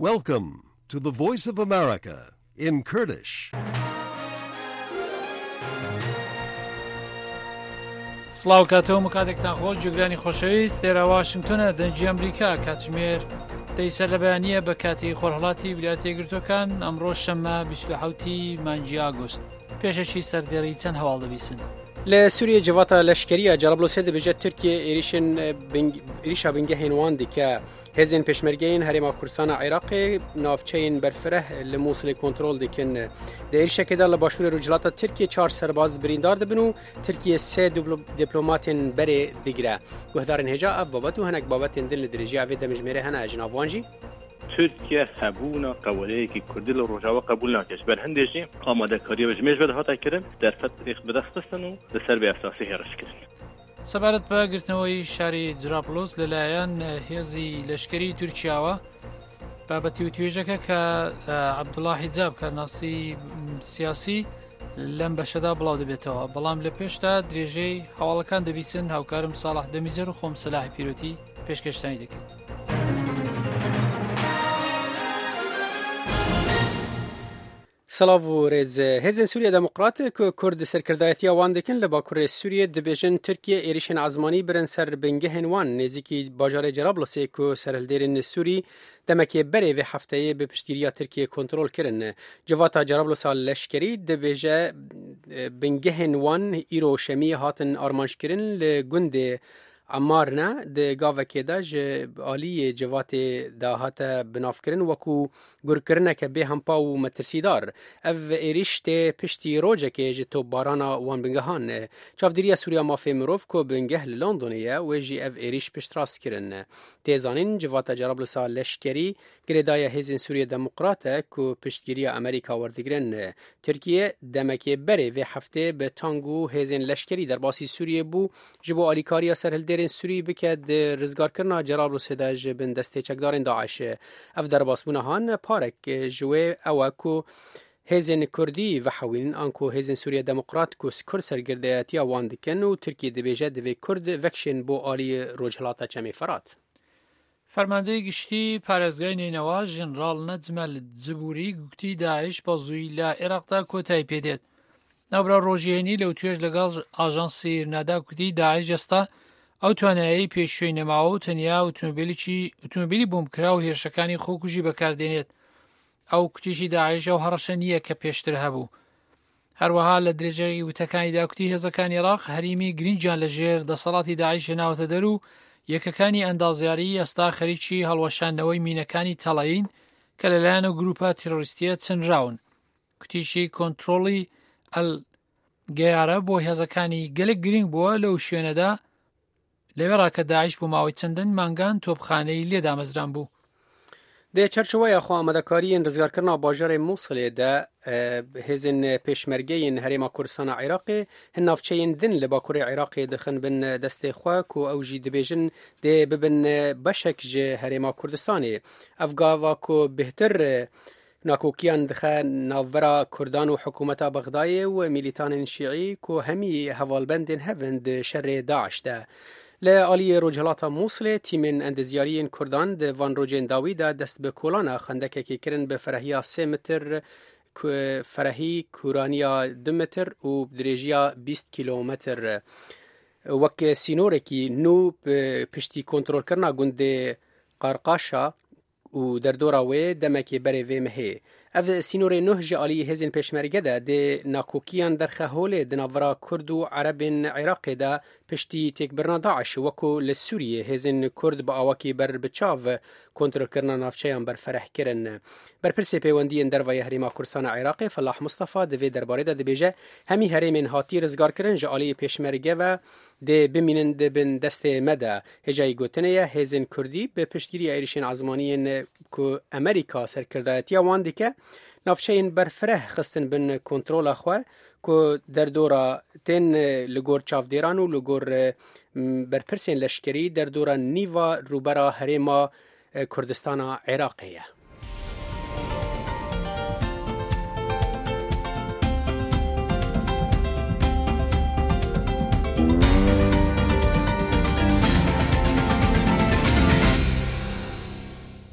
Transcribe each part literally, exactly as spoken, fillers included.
Welcome to the Voice of America in Kurdish. سڵاو کاتەوە کاتێکتان خۆش جوگرانی خۆشەویست دێرە واشنگتۆنە دەنجی ئەمریکا کاتژمێر دەیسەر لە بەیانیە بە کاتی خۆرهەڵاتی ویلایەتە یەکگرتووەکان ئەمڕۆ شەممە بیست و حەوتی مانگی ئاگۆست پێشەکی سەردێڕی چەند هەواڵ دەبیسن. لە سووریە جواتە لەشکریە جەرابلۆسێ دەبێژێت تورکیە ئێریشن ئێریشا بنگەهێن وان دیکە هێزن پێشمەرگەین هەرێما کوردستانە عێراقی ناوچەین بەرفرە لە مووسڵی کۆنترۆل دکن لە ئێریشەکەدا لە باشووری ڕۆژهەڵاتە تورکیە چوار سەرباز بریندار دەبن و تورکیە سێ دیپلۆماتێن بەرێ دیگرە گوهدارن هێژا ئەف بابەت و هەنێک بابەتێن دن لە درێژی ئاوێ دەمژمێرە هەنا ژناوانجی تورکیا قبول قوالەیەکی کوردی لە ڕۆژاوە قبول ناکەش بەر هەندێکی ئامادەکاریە بەژمێژ بەدەهاتاکردن دەرفەت بەدەستن و لەسەر بە ئەساسی هێرشکردن. سەبارەت بە گرتنەوەی شاری جرابلۆس لەلایەن هێزی لەشکری تورکیاوە بابەتی و توێژەکە کە عەبدوڵڵا حیجاب کارناسی سیاسی لەم بەشەدا بڵاو دەبێتەوە، بەڵام لە پێشدا درێژەی هەواڵەکان دەبیسن. هاوکارم ساڵح دەمیجەر و خۆم سەلاحی پیرۆتی پێشکەشتانی دەکەین. سلااو و ڕێز هێزن سووریا دموکراتیک و کورد سەرکردایەتی وان دکن لە باکوڕی سووریە دەبێژن تورکیە ئێریشن عزمانی برن سەر بنگەهێن وان نێزیکی باژارێ جەرابلۆسێک و سەرهەڵدێرن سووری دەمەکێ بەرێ vê hefteyê bi piştîriya Tirkiye kontrol kirin. Civata Cerablusa leşkerî dibêje bingehên wan îro şemî hatin armanjkirin li gundê Amarne di gavekê de ji aliyê civatê de hate binavkirin wekû gurkirineke bê hempa û metirsîdar. Ev êriş tê piştî rojekê ji topbarana wan bingehan. Çavdîriya Sûriya Mafê Mirov ku bingeh li Londonê ye wê jî ev êriş piştrast kirin. Têzanîn civata Cerablusa leşkerî girêdaya hêzên Sûriya Demokrate ku piştgiriya Amerîka werdigirin. Tirkiye demekê berê vê heftê bi tang û hêzên leşkerî derbasî Sûriyê bû ji bo alîkariya serhilderên Sûrî bike di rizgarkirina Cerablusê de ji bin destê çekdarên Daeş. Ev derbasbûna han parek ji wê ew e ku hêzên Kurdî vehewînin an ku hêzên Sûriya Demokrat ku Kurd sergirdeyetiya wan dikin û Tirkiye dibêje divê Kurd vekşên bo aliyê Rojhilata Çemê Ferat. فەرماندەی گشتی پارێزگای نینەوە ژنرال نەجمەل جبوری گوتی داعش بە زووی لە عێراقدا کۆتایی پێدێت. ناوبرا ڕۆژیێنی لەو توێژ لەگەڵ ئاژانسی نادا گوتی داعش ئێستا ئەو توانایی پێشوەی نەماوە و تەنیا ئۆتۆمۆبیلی بۆمبکرا و هێرشەکانی خۆکوژی بەکاردێنێت. ئەو کوتیشی داعش ئەو هەڕەشە نییە کە پێشتر هەبوو. هەروەها لە درێژەی وتەکانیدا کوتی هێزەکانی عێراق هەریمی گرنگیان لەژێر دەسەڵاتی داعش هێناوەتە دەر و یەکەکانی ئەندازیاری ئێستا خەریکی هەڵوەشاندنەوەی مینەکانی تەڵەیین کە لەلایەن و گروپە تیرۆریستیە چنراون. کوتیشی کۆنتڕۆڵی ئەل گەیارە بۆ هێزەکانی گەلێک گرنگ بووە لەو شوێنەدا لەوێڕا کە داعش بۆ ماوەی چەندین مانگان تۆپخانەی لێدا مەزران بوو. دê çerçeveya xwe amadekariyên rizgarkirina bajarê Mosulê de hêzên pêşmergeyên Herêma Kurdistana Iraqê hin navçeyên din li bakurê Iraqê dixin bin destê xwe ku ew jî dibêjin dê bibin beşek ji Herêma Kurdistanê. Ev gava ku bêhtir nakokiyan dixe navbera Kurdan û hikûmeta Bexdayê û milîtanên Şîî ku hemî hevalbendên hevin di şerê Daeş de. Li aliyê Rojhilata Mosulê tîmên endezyariyên Kurdan di van rojên dawî de dest bi kolana xendekekê kirin bi ferehiya sê metir ferehî kuraniya du metir û dirêjiya bîst kîlometr. Wek sînorekî nû piştî kontrolkirina gundê Qarqaşa û derdora wê demekê berê vê mehê. Ev sînorê nuh ji aliyê hêzên pêşmerge de dê nakokiyan derxe holê di navbera Kurd û Erebên Iraqê de piştî têkbirina Daeş wekû li Sûriyê hêzên Kurd bi awakî ber bi çav kontrolkirina navçeyan berfereh kirin. Berpirsê pêwendiyên dervaya Herêma Kurdistana Iraqê Fellah Mustafa di vê derbarê de dibêje hemî herêmên hatî rizgarkirin ji aliyê pêşmerge ve dê bimînin dibin destê me de. Hêjayî gotinê ye hêzên Kurdî bi piştgiriya êrişên azmaniyên ku Amerîka serkirdayetiya wan dike navçeyên berfireh xistin bin kontrola xwe ku derdora tên li gor çavdêran û li gor berpirsên leşkerî derdora nîva rûbera Herêma Kurdistana Iraqê ye.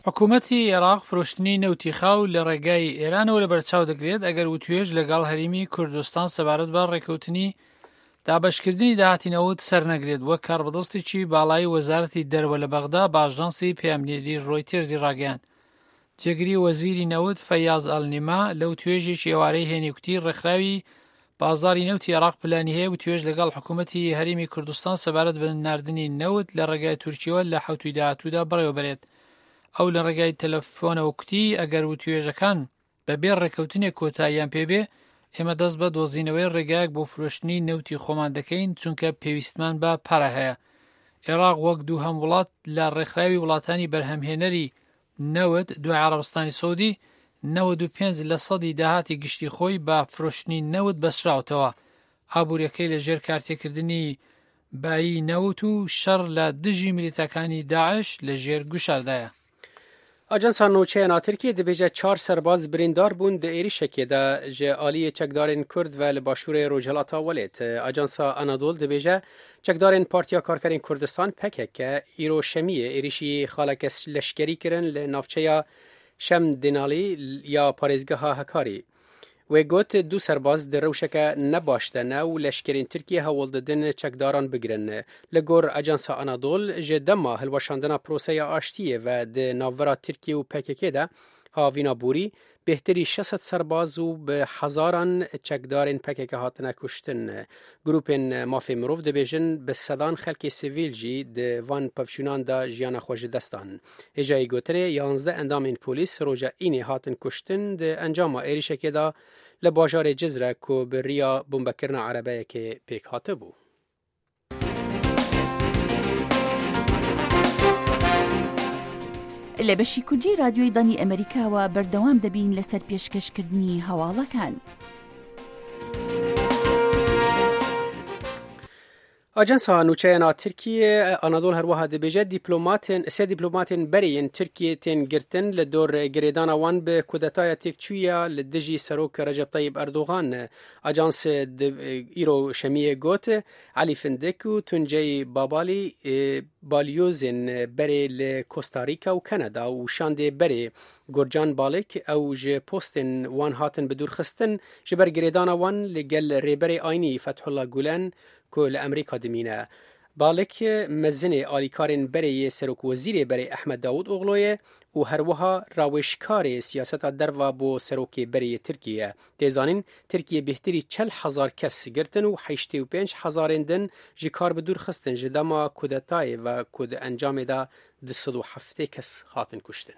حکوومەتی عێراق فرۆشتنی نەوتی خاو لە ڕێگای ئێرانەوە لە بەرچاو دەگرێت ئەگەر وتوێژ لەگەڵ هەرێمی کوردستان سەبارەت بە ڕێکەوتنی دابەشکردنی داهاتینەوت سەرنەگرێت وەک کاربەدەستێکی باڵای وەزارەتی دەرەوە لە بەغدا باژانسی پێامنێری ڕۆیتێرزی ڕاگەیاند. جێگری وەزیری نەوت فەیاز ئەڵنیما لەو توێژێکی ئێوارەی هێنیوکتی ڕێکخراوی بازاری نەوتی عێراق پلانی هەیە وتوێژ لەگەڵ حکوومەتی هەرێمی کوردستان سەبارەت بە ناردنی نەوت لە ڕێگای تورکیەوە لە حەوتوی داهاتوودا بڕێوەبرێت. ئەو لە ڕێگای تەلەفۆنەوە کوتی ئەگەر وتوێژەکان بەبێ ڕێکەوتنێک کۆتاییان پێبێ ئێمە دەست بە دۆزینەوەی ڕێگایەک بۆ فرۆشتنی نەوتی خۆمان دەکەین چونکە پێویستمان بە پارە هەیە. عێراق وەک دوو هەم وڵات لە ڕێکخراوی وڵاتانی بەرهەمهێنەری نەوت دوای عەرەبستانی سەعودی نەوەد و پێنج لە سەدی داهاتی گشتی خۆی بە فرۆشتنی نەوت بەسراوتەوە. ئابوووریەکەی لە ژێر کارتێکردنی بایی نەوت و شەڕ لە دژی میلیتەکانی داعش لە ژێر گوشاردایە. Ajansa Nûçeyên Tirkiye dibêje çar serbaz birîndar bûn di êrişekê de ji aliyê çekdarên Kurd ve li başûrê Rojhilata Welêt. Ajansa Anadol dibêje çekdarên Partiya Karkerên Kurdistan P K K îro şemiyê êrişî xaleke leşkerî kirin li navçeya Şem Dinalî ya parêzgeha Hekarî. Wê got du serbaz di rewşeke nebaş de ne û leşkerên Tirkiye hewl didin çekdaran bigirin. Li gor Ajansa Anadol ji dema hilweşandina proseya aştiyê ve di navbera Tirkiye û P K K de havîna borî bêhtirî şeş sed serbaz û bi hezaran çekdarên P K K hatine kuştin. Grupên mafê mirov dibêjin bi sedan xelkê sivîl jî di van pevçûnan de jiyana xwe ji destan. Hêjayê gotirê yanzde endamên polîs roja înê hatin kuştin di encama êrişekê de li bajarê Cizre ku bi rêya bombekirina erebeyekê pêk hatibû. لە بەشی کوردی رادیۆی دانی ئەمریکاوە بەردەوام دەبین لەسەر پێشکەشکردنی هەواڵەکان. Ajansa Nûçeyên Tirkiye Anadol her wiha dibêje dîplomatên sê dîplomatên berê yên Tirkiye tên girtin li dor girêdana wan bi kudetaya têkçûya li dijî Serok Recep Tayyip Erdogan. Ajans îro şemiyê got Elî Findik û Tuncay Babalî balyozên berê li Costa Rica û Kanada û şandê berê Gurcan Balek ew ji postên wan hatin bidûrxistin ji ber girêdana wan li gel rêberê aynî Fethullah Gulen ku li Amerîka dimîne. Balek mezinê alîkarên berê Serokwezîrê berê Ehmed Davud Oğlu'ye û her wiha rawêşkarê siyaseta derva bo Serokê berê Tirkiye. Tê zanîn Tirkiye bêhtirî çel hezar kes girtin û heştê û pênc hezarên din ji kar bidûrxistin ji dema kudetayê ve ku di encamê de di sed û heftê kes hatin kuştin.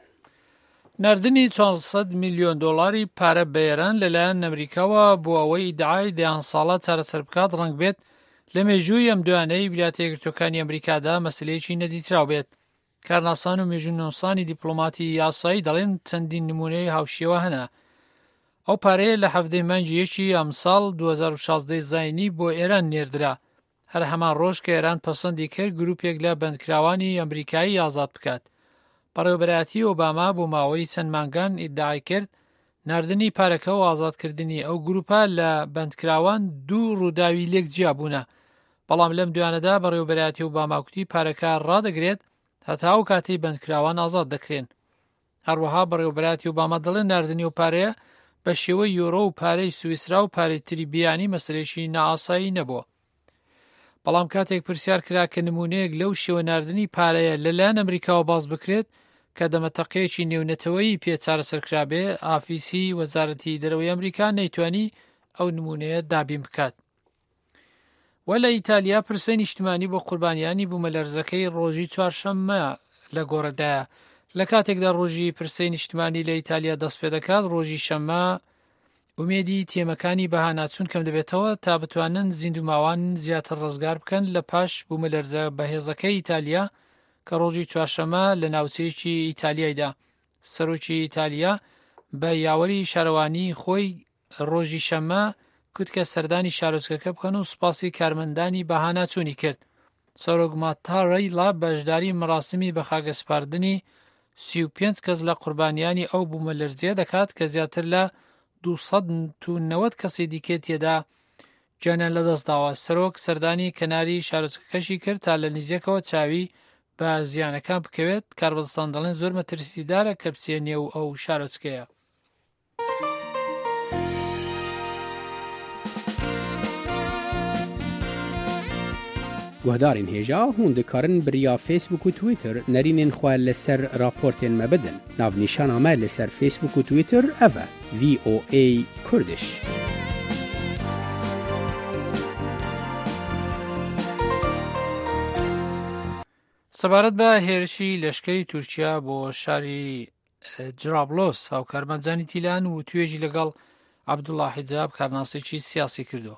نردنی چوار سەد میلیۆن دۆڵاری پارە بەیەران لەلایەن ئەمریکاوە بۆ ئەوەی ئیدعای دەیان ساڵە چارەسەر بکات ڕەنگ بێت لە مێژووی ئەم دوانەی ویلایەتە یەکگرتووەکانی ئەمریکادا مەسلەیەکی نەدیتراو بێت. کارناسان و مێژوونۆسانی دیپلۆماتی یاسایی دەڵێن چەندین نمونەی هاوشێوە هەنا. ئەو پارەیە لە هەفتەی مانگی یەکی ئەمساڵ دوو هەزار و شازدە زاینی بۆ ئێران نێردرا. هەر هەمان ڕۆژ کە ئێران پەسەندی کرد گروپێک لە بەندکراوانی ئەمریکایی ئازاد بکات. بەڕێوەبەرایەتی ئۆباما بۆ ماوەی چەند مانگان ئیدعای کرد ناردنی پارەکە و ئازادکردنی ئەو گروپە لە بەندکراوان دوو ڕووداوی لێک جیا بوونە. بەڵام لەم دوانەدا بەڕێوەبەرایەتی ئۆباما کوتی پارەکە ڕادەگرێت هەتا ئەو کاتەی بەندکراوان ئازاد دەکرێن. هەروەها بەڕێوەبەرایەتی ئۆباما دەڵێن ناردنی و پارەیە بە شێوەی یۆرۆ و پارەی سویسرا و پارەی تری بیانی مەسلەیەکی نائاسایی نەبووە. بەڵام کاتێک پرسیار کرا کە نمونەیەک لەو شێوە ناردنی پارەیە لەلایەن ئەمریکاوە باز بکرێت کە دەمەتەقەیەکی نێونەتەوەی پێ چارەسەرکرابێ ئافیسی وەزارەتی دەرەوەی ئەمریکا نەیتوانی ئەو نمونەیە دابین بکات. وە لە ئیتالیا پرسەی نیشتمانی بۆ قوربانیانی بوومەلەرزەکەی ڕۆژی چوارشەممە لە گۆڕەدایە. لە کاتێکدا ڕۆژی پرسەی نیشتمانی لە ئیتالیا دەست پێ دەکات ڕۆژی شەممە ئومێدی تێمەکانی بەهاناچوون کەم دەبێتەوە تا بتوانن زیندوماوان زیاتر ڕزگار بکەن لە پاش بوومەلەرزە بەهێزەکەی ئیتالیا کە ڕۆژی چوارشەممە لە ناوچەیەکی ئیتالیایدا. سەرۆکی ئیتالیا بە یاوەری شارەوانی خۆی ڕۆژی شەممە کوت کە سەردانی شارۆچکەکە بکەن و سوپاسی کارمەندانی بەهاناچوونی کرد. سەرۆک ماتارەیلا بەشداری مراسمی بە خاگەسپاردنی سی و پێنج کەس لە قوربانیانی ئەو بوومەلەرزیە دەکات کە زیاتر لە دووسەد و نەوەد کەسی دیکە تێدا جانیان لەدەستداوە. سەرۆک سەردانی کەناری شارۆچکەکەشی کرد تا لە نزیەکەوە چاوی بە زیانەکان بکەوێت کاربەدەستان دەڵێن زۆر مەترسیدارە کە بچێنێ و ئەو شارۆچکەیە. گوهدارین هێژا هون دikarin biriya Facebook û Twitter nerînên xwe li ser raportên me bidin. Navnîşana me li ser Facebook û Twitter ev e V O A Kurdish. سەبارەت بە هێرشی لەشکری تورکیا بۆ شاری جرابلۆس هاوکارمەنجانی تیلان و توێژی لەگەڵ عەبدوڵڵا حیجاب کارناسێکی سیاسی کردو.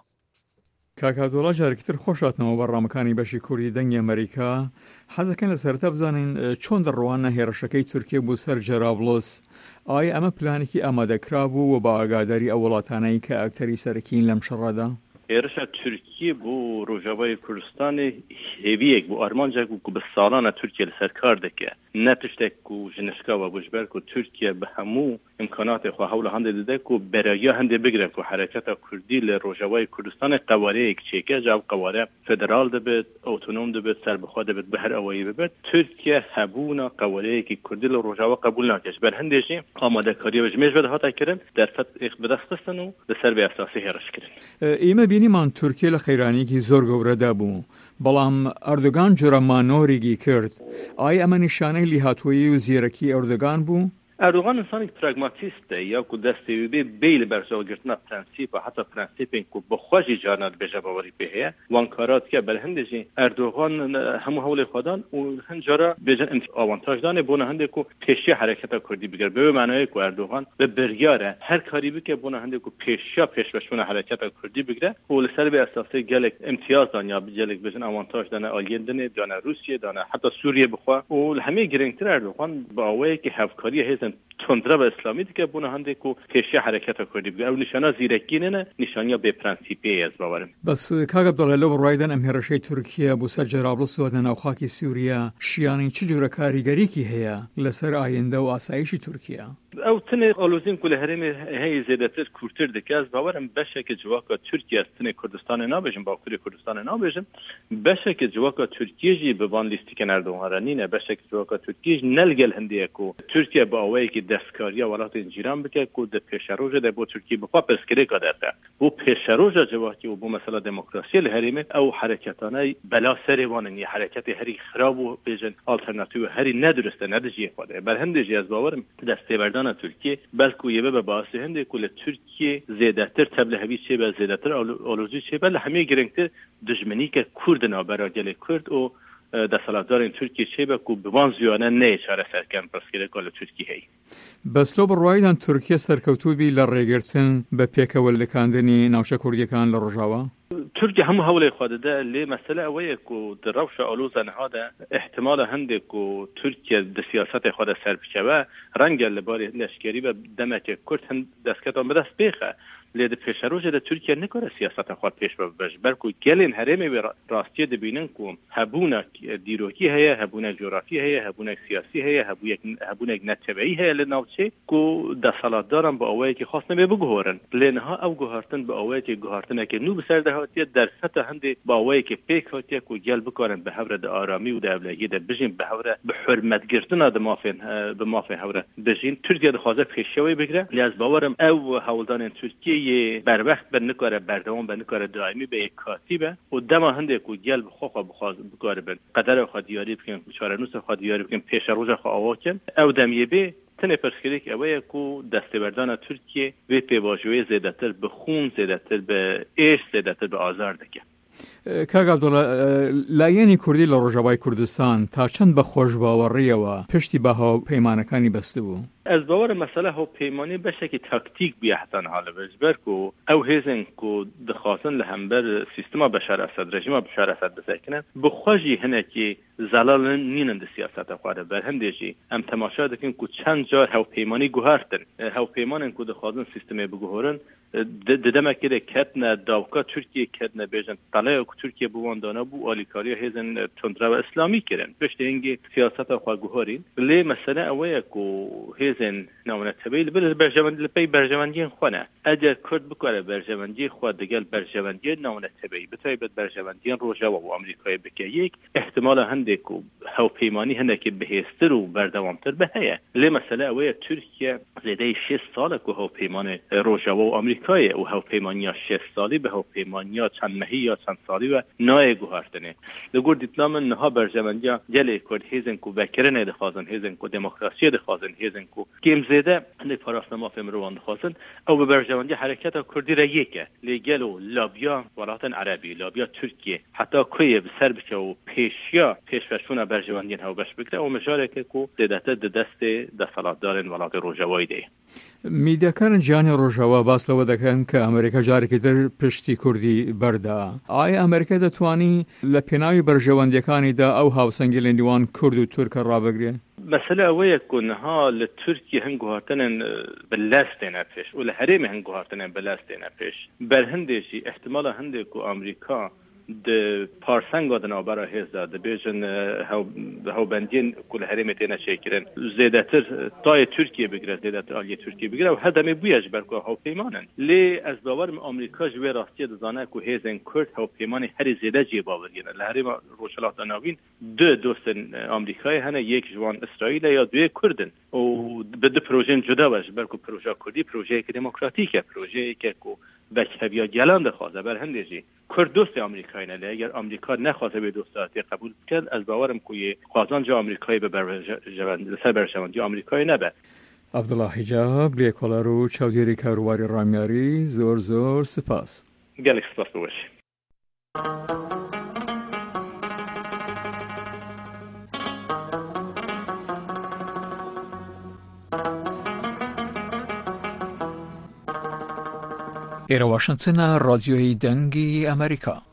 کاکادۆڵا جارێکتر خۆشاتنەوە بەڕامەکانی بەشی کوردی دەنگی ئەمریکا حەزەکەن لە سەرەتا بزانین چۆن دەڕوانە هێرشەکەی تورکیا بۆ سەر جەرابلۆس. ئایا ئەمە پلانێکی ئامادەکرا بوو و بە ئاگاداری ئەو وڵاتانەی کە ئەکتەری سەرەکیین لەم شەڕەدا؟ هێرشە تورکیە بۆ ڕۆژاوای کوردستانی هێویەک بۆ ئارمانجێک و بە ساڵانە تورکیا لەسەر کار دەکات نە تشتێک و ژنشکاوە بژبەرک و تورکیا بە هەموو ئیمکاناتی خۆ هەوڵە هەندێک دەدەک و بەرەگیا هەندێک بگرێت و حرەکەتە کوردی لە ڕۆژاوای کوردستانی قوارەیەک چێکە جاو قوارە فدرال دەبێت ئۆتۆنۆم دەبێت سەربەخوا دەبێت بە هەر ئەوەی ببێت تورکیا هەبوونە قوارەیەکی کوردی لە ڕۆژاوا قبول ناکەش بەر هەندێکی ئامادەکاریەوە ژمێژ بەدە هاتاکردن دەرفەت بەدەستخستن و لەسەر بە ئەساسی هێرشکردن. ئێمە بینیمان تورکیا لە خەیرانێکی زۆر گەورەدا بوو بەڵام ئەردۆگان جۆرە مانۆریگی کرد. ئایا ئەمە نیشانەی لیهاتوویی و زیرەکی ئەردۆگان بوو؟ ئەردۆغان ئینسانێک پراگماتیستە یاکو دەستی بێ بێ لە بەرزەوەگرتنە پرەنسیپە حتا پرەنسیپێک و بەخۆشی جانات بێژە باوەڕی پێ هەیە وان کاراتکە بەر هەندێکی ئەردۆغان هەموو هەوڵی خۆدان و هەند جارە بێژە ئاوانتاژدانێ بۆنە هەندێک و پێشیا حرەکەتە کوردی بگەر بێ معنایەک و ئەردۆغان بە بەریارە هەر کاری بکە بۆنە هەندێک و پێشیا پێشبەشونە حرەکەتە کوردی بگرە و لەسەر بێ ئەساسی گەلێک امتیازدان یا بجەلێک بێژن ئاوانتاژدانە ئالیێندنێ دانە رووسیە دانە حتا سووریە بخوا و لە هەمەی گرنگتر ئەردۆغان بە ئەوەیەکی هەفکاریە هێزن تندرە بە ئیسلامی دیکە بوونە هەندێک و پێشیا حرەکەتە کوردی بگە ئەو نیشانە زیرەکینە نیشانیا بێ پرەنسیپی ئەز باوەرم. بەس کاک عەبدوڵڵا لەو ڕایدان ئەم هێرشەی تورکیا بۆ سەر جەرابلۆس و ناوخاکی سووریا شیانی چ جۆرە کاریگەریکی هەیە لەسەر ئایندە و ئاسایشی تورکیا؟ ئەو تنێ ئالۆزین کو لە هەرێمێ هەیە زێدەتر کورتتر دەکەس باوەرم بەشێکە جوواکە تورکیا تنێ کوردستانی نابێژم باکووری کوردستانی نابێژم بەشێکە جوواکە تورکیەژی ببان لیستیکە نەردۆغانرانینە بەشێک جوواکە تورکیژ نەلگەل هەندەیەک و تورکیا بە ئەوەیەکی دەستکاریە وڵاتی جیران بکە و دە پێشەڕۆژە بۆ تورکی بخوا پرسکرێکا دەردە بۆ پێشەڕۆژە جوواکی و بۆ مەسەلا دموکراسی لە هەرێمێ ئەو حرەکەتانەی بەلا سەرێوانن یە حرەکەتی هەری خراپ و بێژن ئالتەرناتیو هەری نەدروستە نەدەجیە خۆدە بەر هەندێکی ئەز باوەرم دەستێبەردان تورکیە بەڵکو یەبە بە باسی هەندێک و لە تورکیە زێدەتر تەب لە هەوی چێ بە زێدەتر ئۆلۆژی چێ بە لە هەمەی گرنگتر دژمنی کە کورد ناوبەرا گەلێ کورد و دەسەڵاتدارین تورکی چێ بە و بوان زیانە نەیە چارەسەرکەم پرسکرێکا لە تورکی هەیە. بەسلۆ بڕوایدان تورکیا سەرکەوتوبی لە ڕێگرتن بە پێکەوەلەکاندنی ناوچە کوردیەکان لە ڕۆژاوا؟ تورکیا هەموو هەوڵی خۆ دەدا لێ مەسەلە ئەوەیەک و دڕەوشە ئۆلۆزە نەهادە احتمالە هەندێک و تورکیا دە سیاسەتی خۆدە سەر بکەوە ڕەنگە لەباری لەشکێری بە دەمەکێ کورد هەند دەستکەتان بەدەست پێخە لێ دە پێشەڕۆژە دە تورکیا نەکۆرە سیاسەتە خۆ پێش بەش بەرک و گەلێن هەرێمێ ڕاستیە دەبینن و هەبوونە دیرۆکی هەیە هەبوونە جۆرافی هەیە هەبوونە سیاسی هەیە هەبوونێک نەتەبەیی هەیە لە ناوچێ و دەسەڵاتداران بە ئەوەیەکی خاص نەبێ بگۆڕن لێنها ئەو گوهارتن بە ئەوەیەکی گوهارتنێکی نو بەسەردەهاتیە دەرفەتە هەندێک باوەیەکی پێک هاتیەک و گەل بکارن بە هەورە دە ئارامی و دەولەیە دە بژین بە هەورە بە حرمەتگرتنە دەمافێن بمافێ هەورە بژین تورکیا دەخوازە پێشەوەی بگرە لێز باوەرم ئەو هەوڵدانên تورکیە بربخت بە نکاره بەردەوام بە نکاره دائمی بە یەککاتی بە و دەما هەندێک و گەل بخۆخوا بخواز بکارە بن قەدەرە خوا دیاری بکەن چارەنووسە خوا دیاری بکەن پێشە ڕۆژە خوا ئاواکەن ئەو دەمیە بێ تنێ پرسکرێک ئەوەیە و دەستێبەردانە تورکیە وێ پێباژوەیە زێدەتر بە خون زێدەتر بە ئێش زێدەتر بە ئازار دەکە. کاک عەبدوڵڵا لایەنی کوردی لە ڕۆژاوای کوردستان تا چەند بە خۆش باوەڕیەوە پشتی بە هاوپەیمانەکانی بەست بوو؟ ئەس باوەرە مەسەلە هاوپەیمانی بەشێکی تاکتیک بیاحتان هەڵە بەرک و ئەو هێزن و دخوازن لە هەمبەر سیستما بەشار ئەسەد ڕژیما بەشار ئەسەد بسەکنن بخۆژی هەنێکی زەڵاڵن نینن دە سیاسەتە خوارە بەر هەندێکی ئەم تەماشا دەکەن و چەند جار هاوپەیمانی گوهارتن هاوپەیمانن و دخوازن سیستمێ بگوهۆرن دەدەمەکێدە کەتنە داوکە تورکیە کەتنە بێژن تەڵەیە و تورکیە بوواندانە بوو ئالیکاریە هێزن تندرەوە ئیسلامی کردن پشت هەنگی سیاسەتە خوا گوهۆرین لێ مەسەلە ئەوەیە و هێز هیزن نامنتبه لبر برجمند لپی برجمندی خونه اگر کرد بکنه برجمندی خود دگل برجمندی نامنتبه بتای بد برجمندی روجا و آمریکای بکه یک احتمال هنده کو هاو پیمانی هنده که بهستر و بردوامتر بهیه لی مسئله اوه ترکیه زیده شش ساله که هاو پیمان روجا و آمریکای و هاو پیمانی شش سالی به هاو پیمانی چند مهی یا چند سالی و نای گوهردنه لگور دیپلام نها برجمندی جلی کرد هیزن کو بکرنه دخوازن هیزن کو دموکراسی دخوازن هیزن کو گیم زیده لی پاراسنما فهم روان دخوازن او به برجمندی حرکت کردی را یکه لی گلو لابیا ولات عربی لابیا ترکیه حتی کوی بسر بچه و پیشیا پیشفشون برجمندی هاو بش بکره او مجاره که کو دیدت دست دستالات دارن ولات روژاوایی ده میدیاکان جانی روژاوا باس لو دکن که امریکا جاری که در پشتی کردی برده آیا امریکا دتوانی لپناوی برجمندیکانی دا او هاوسنگی لندوان کرد و ترک را بگیره مسألة أوية كونها لتركيا هنگو هاتنن بلاستينا فيش ولا هريم هنگو هاتنن بلاستينا فيش بل هندشي احتمال هندكو أمريكا د پارسنگ آدنا برای هزار د بیشن هاو هاو بندین کل هریمتینا شکرن زیادتر تای ترکیه بگیره زیادتر آلیه ترکیه بگیره و هدمی بویش برکو هاو پیمانن لی از باورم آمریکا جوی راستی دزانه کو هیزن کرد هاو پیمان هر زیاده جی باورگینه لهریم روشلات ناوین دو دوستن آمریکایی هنه یک جوان اسرائیل یا دوی کردن و به دو پروژه جدا باش برکو پروژه کردی پروژه که دموکراتیکه پروژه که کو بکهویا گلان دخوازه بر هندجی کرد دوست آمریکایی نه اگر آمریکا نخواسته به دوستاتی قبول کرد از باورم کوی قازان جا آمریکایی به برجوند سر برجوندی آمریکایی نبه عبدالله حجاب لیکولارو چودیری کارواری رامیاری زور زور سپاس گلک سپاس بوشی ایرا واشنگتن رادیوی دنگی امریکا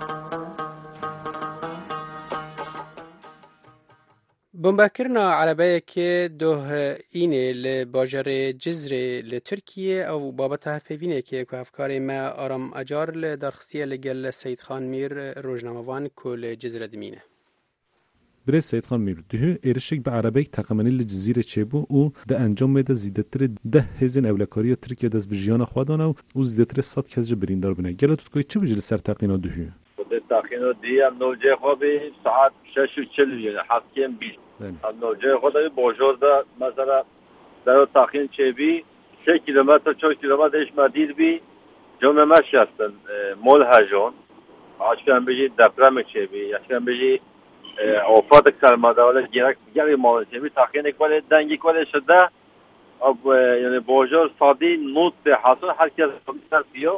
بمبکرنا عربه که دوه اینه لباجر جزره لترکیه او بابت هفوینه که که افکار ما آرام اجار لدرخصیه لگل سید خان میر روزنامه‌وان کل جزره دمینه برای سید خان میر دوه ایرشک به عربه تقامنی لجزیره چبو او ده انجام میده زیدتر ده هزین اولکاری ترکیه دست به جیان خوادانه و او زیدتر صد کزج بریندار بنه گلو تسکوی چه بجل سر تقینا دوه؟ تقینا دی ام نوجه خوابی ساعت شش و چل یه هفتیم بیست ام نوجه خوابی باجور ده مثلا در تقین چبی سه کیلومتر چهار کیلومترش مدیر بی جمعه مشی هستن مول هجون عشقان بجی دپرم چبی عشقان بجی آفات کلماده ولی گرک گری مال چبی تقین اکوالی دنگی کوالی شده اب یعنی باجور سادی نوت به حاصل هر کس سر بیو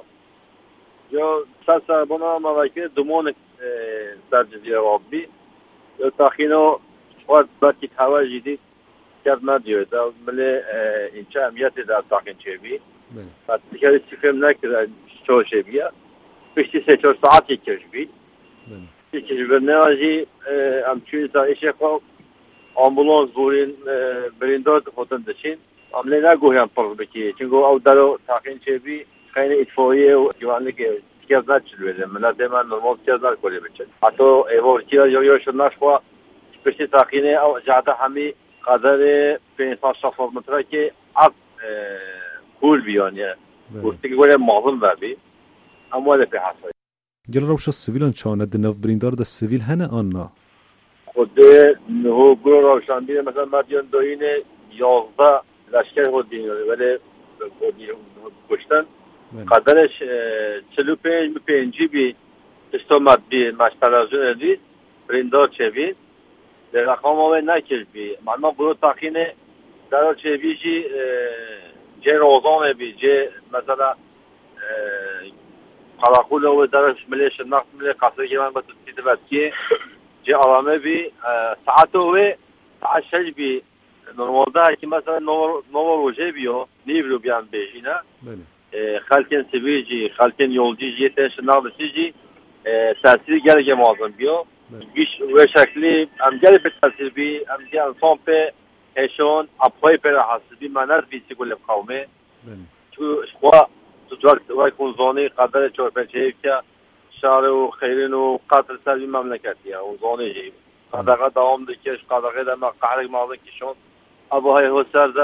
یا سر سر بنا موقع دومون سر جزیره آبی یا تقینو وقت باتی هوا جدید کرد ندیوه دا ملی اینچه امیتی در تقین چبی بعد دیگه سیفم نکرد شو شبیه پشتی سه چهار ساعتی کش بید کش برنه آجی امچوی تا ایشه خواب آمبولانس بورین بریندار خودن داشتین عملی نگویم پر بکی چونگو او درو تقین چبی خیلی اتفاقیه و جوانی که تیکرد نچلویده من لازم نرمال تیکرد نکنه بچه حتی ایوار کیا یا یا شد نشوا پشتی تقینه او جاده همی قدر پینسان شفاف متره که از کول بیانیه گفتی که گوله مازم ببی اما ده پی حسایی گل روش سویلان چانه ده نف بریندار ده سویل هنه آن نا خود ده نهو گروه روشن بیده مثلا مدیان داینه یازده لشکر خود دینه ولی کشتن قدرش چلو پنج پنجی بی استومت بی مشترازون دید بریندار چه بید در رقم آوه نکش بی معنا برو تقینه در چه بی جی جه روزانه بی جه مثلا قلاقول او درش ملی شناخت ملی قصر که من با تسکیده بدکی جه آرامه بی ساعت اوه ساعت شش بی نرمال ده که مثلا نو روژه بیو نیبرو بیان بیشی نه خلکن سویجی خلکن یولجی جی تشناخت بسیجی تاثیر گره که مازم بیو بیش و شکلی ام گره به تاثیر بی ام گره انسان په هشون اپای پر حسبی منر بیسی گل قومه تو خوا تو وقت وقت زونی قدر چهار پنج که شهر و خیرین و قطر سر مملکتیه و زونی جی قدر دوام دکش قدر دم قهر مازن کشون ابو های حسر ده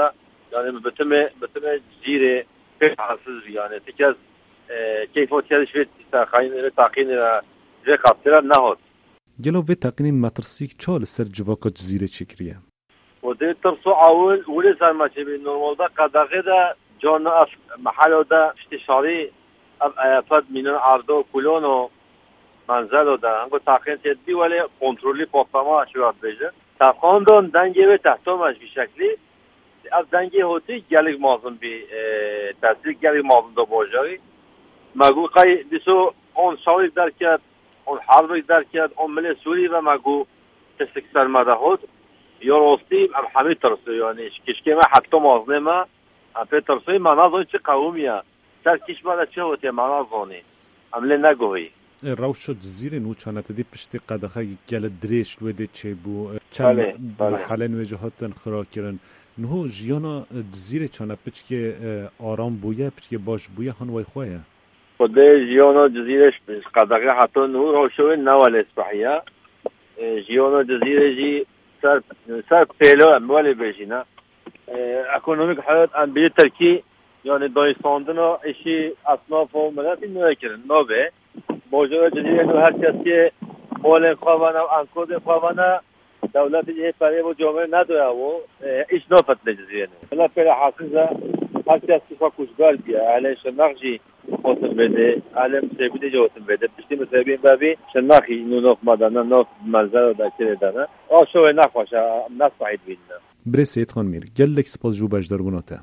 يعني بتم بتم جزيرة حاسس يعني تكاز كيف تكاز في تاخين تاخين جه قطرة نهاد جلو في تقنين ماترسيك چال سر جواكا جزيرة شكرية ودي ترسو عول ولي زي ما تبي نورمال دا قداغي دا جون اف محلو دا استشاري اب افاد منن عرضو كلونو منزلو دا هنگو تاخين تدبي ولی کنترولی پاکتما شواد بيجه تاخاندون دنگي و تحتومش بشكلي از دنگي هوتي گلگ مازم بي تحصيل گلگ مازم دا باجاري مگو قاي بسو اون شاويك در كد اون حربك در كد اون ملي سوري و مگو تسك سرمده هود يروستي ام حميد ترسي يعني كشكيما حتى مازنما ام في ترسي مناظر چه قومية سر كشما چه هوتي مناظرني ام لي نگوهي روشة جزيرة نو كانت دي بشتي قدخه گل دريش لوده چه بو چند محله نوجه هاتن خراكرن نهو جيانا جزيرة كانت بچكي آرام بويا بچكي باش بويا هن وي خواه خده جيانا جزيرة قدخه حتى نهو روشوه نوال اسبحية جيانا جزيرة جي سر سر پیلو اموالی بجینا اکونومیک حالت ام بی ترکی یعنی دایستاندنا اشی اصناف و ملتی نوکرن نوبه موجود جدیده نو هر کسی مول خواهانا و انکود خواهانا دولت جه پره و جامعه ندوه و ایش نافت لجزیده نو ملا پیل حاسزه هر کسی خواه کشگار بیا اهل شناخ حسن بده علم سبیده جو حسن بده بشتی مسابقین بابی شناخی نونوخ مدانا نوخ منزل و داکره دانا آشوه نخواشه ناس باید بیننا بری سید خان میر گلک سپاس جو بجدار بوناته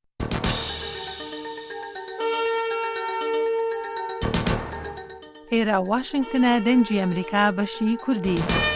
ئێرە واشنگتنە دەنجی ئەمریکا بەشی کوردی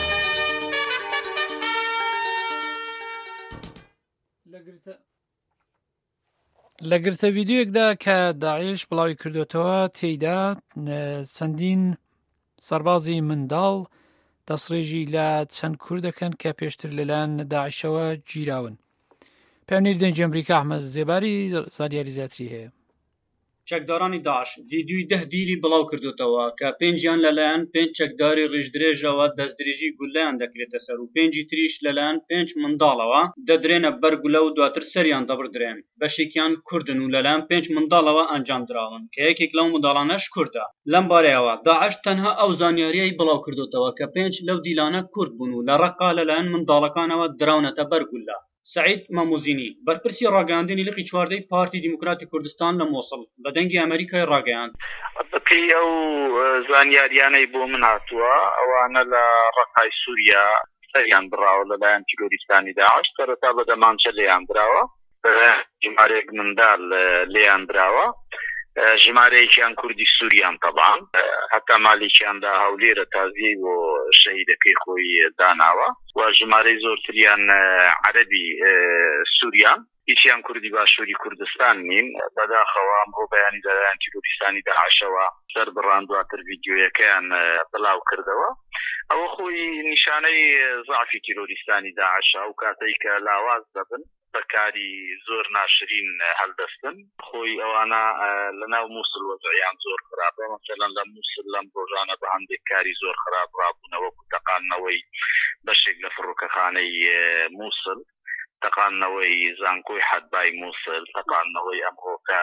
لە گرتە ڤیددیوێکدا کە داعش بڵاوی کردوێتەوە تێیدا چەندین سەربازی منداڵ دەستڕێژی لە چەند کوور دەکەن کە پێشتر لەلایەن داعشەوە گیراون. پەیمانێری دەنجی ئەمریکا ئەحمەد زێباری زانیاری زیاتری هەیە. چەکدارانی داعش ڤیدیۆی دە دیری بڵاو کردوتەوە کە پێنجیان لەلایەن پێنج چەکداری ڕێژدرێژەوە دەستدرێژی گولەیان دەکرێتە سەر و پێنجی تریش لەلایەن پێنج منداڵەوە دەدرێنە بەر گولە و دواتر سەریان دەبڕدرێن. بەشێکیان کوردن و لەلایەن پێنج منداڵەوە ئەنجام دراون کە یەکێک لەو منداڵانەش کووردە. لەم بارەیەوە داعش تەنها ئەو زانیاریەی بڵاو کردوتەوە کە پێنج لەو دیلانە کورد بوون و لە ڕەقا لەلایەن منداڵەکانەوە دراونەتە بەر گولە. سعید ماموزینی بەرپرسی ڕاگەاندنی لقی چواردەی پارتی دیموکراتی کوردستان لە مۆسڵ بە دەنگی ئەمریکای ڕاگەیاند. بەپێی ئەو زانیاریانەی بۆ من هاتووە ئەوانە لە ڕقای سووریا سەریان بڕاوە لەلایەن تیرۆریستانی داعش سەرەتا بە دەمانچە لێیان دراوە ژمارەیەک منداڵ لێیان دراوە ژمارەیەکیان کوردی سووریان طبعا هەتا مالیکیاندا هەولێرە تازیەی بۆ شەهیدەکەی خۆی داناوە و ژمارەی زۆرتریان عەرەبی سووریان هیچیان کوردی باشووری کوردستان نین. بەداخەوە ئەمڕۆ بەیانی لەلایەن تیرۆریستانی داعشەوە سەر بڕان دواتر ڤیدیۆیەکەیان بڵاو کردەوە. ئەوە خۆی نیشانەی زعفی تیرۆریستانی داعشە ئەو کاتەی کە لاواز دەبن بەکاری زۆر ناشرین هەڵدەستن خۆی ئەوانە لەناو مووسڵ وەزعیان زۆر خراپە. مەسەلەن لە مووسڵ لەم ڕۆژانە بە هەندێک کاری زۆر خراپ ڕابوونەوە و تەقانەوەی بەشێک لە فڕۆکەخانەی مووسڵ تەقانەوەی زانکۆی حەدبای مووسڵ تەقانەوەی ئەمڕۆکە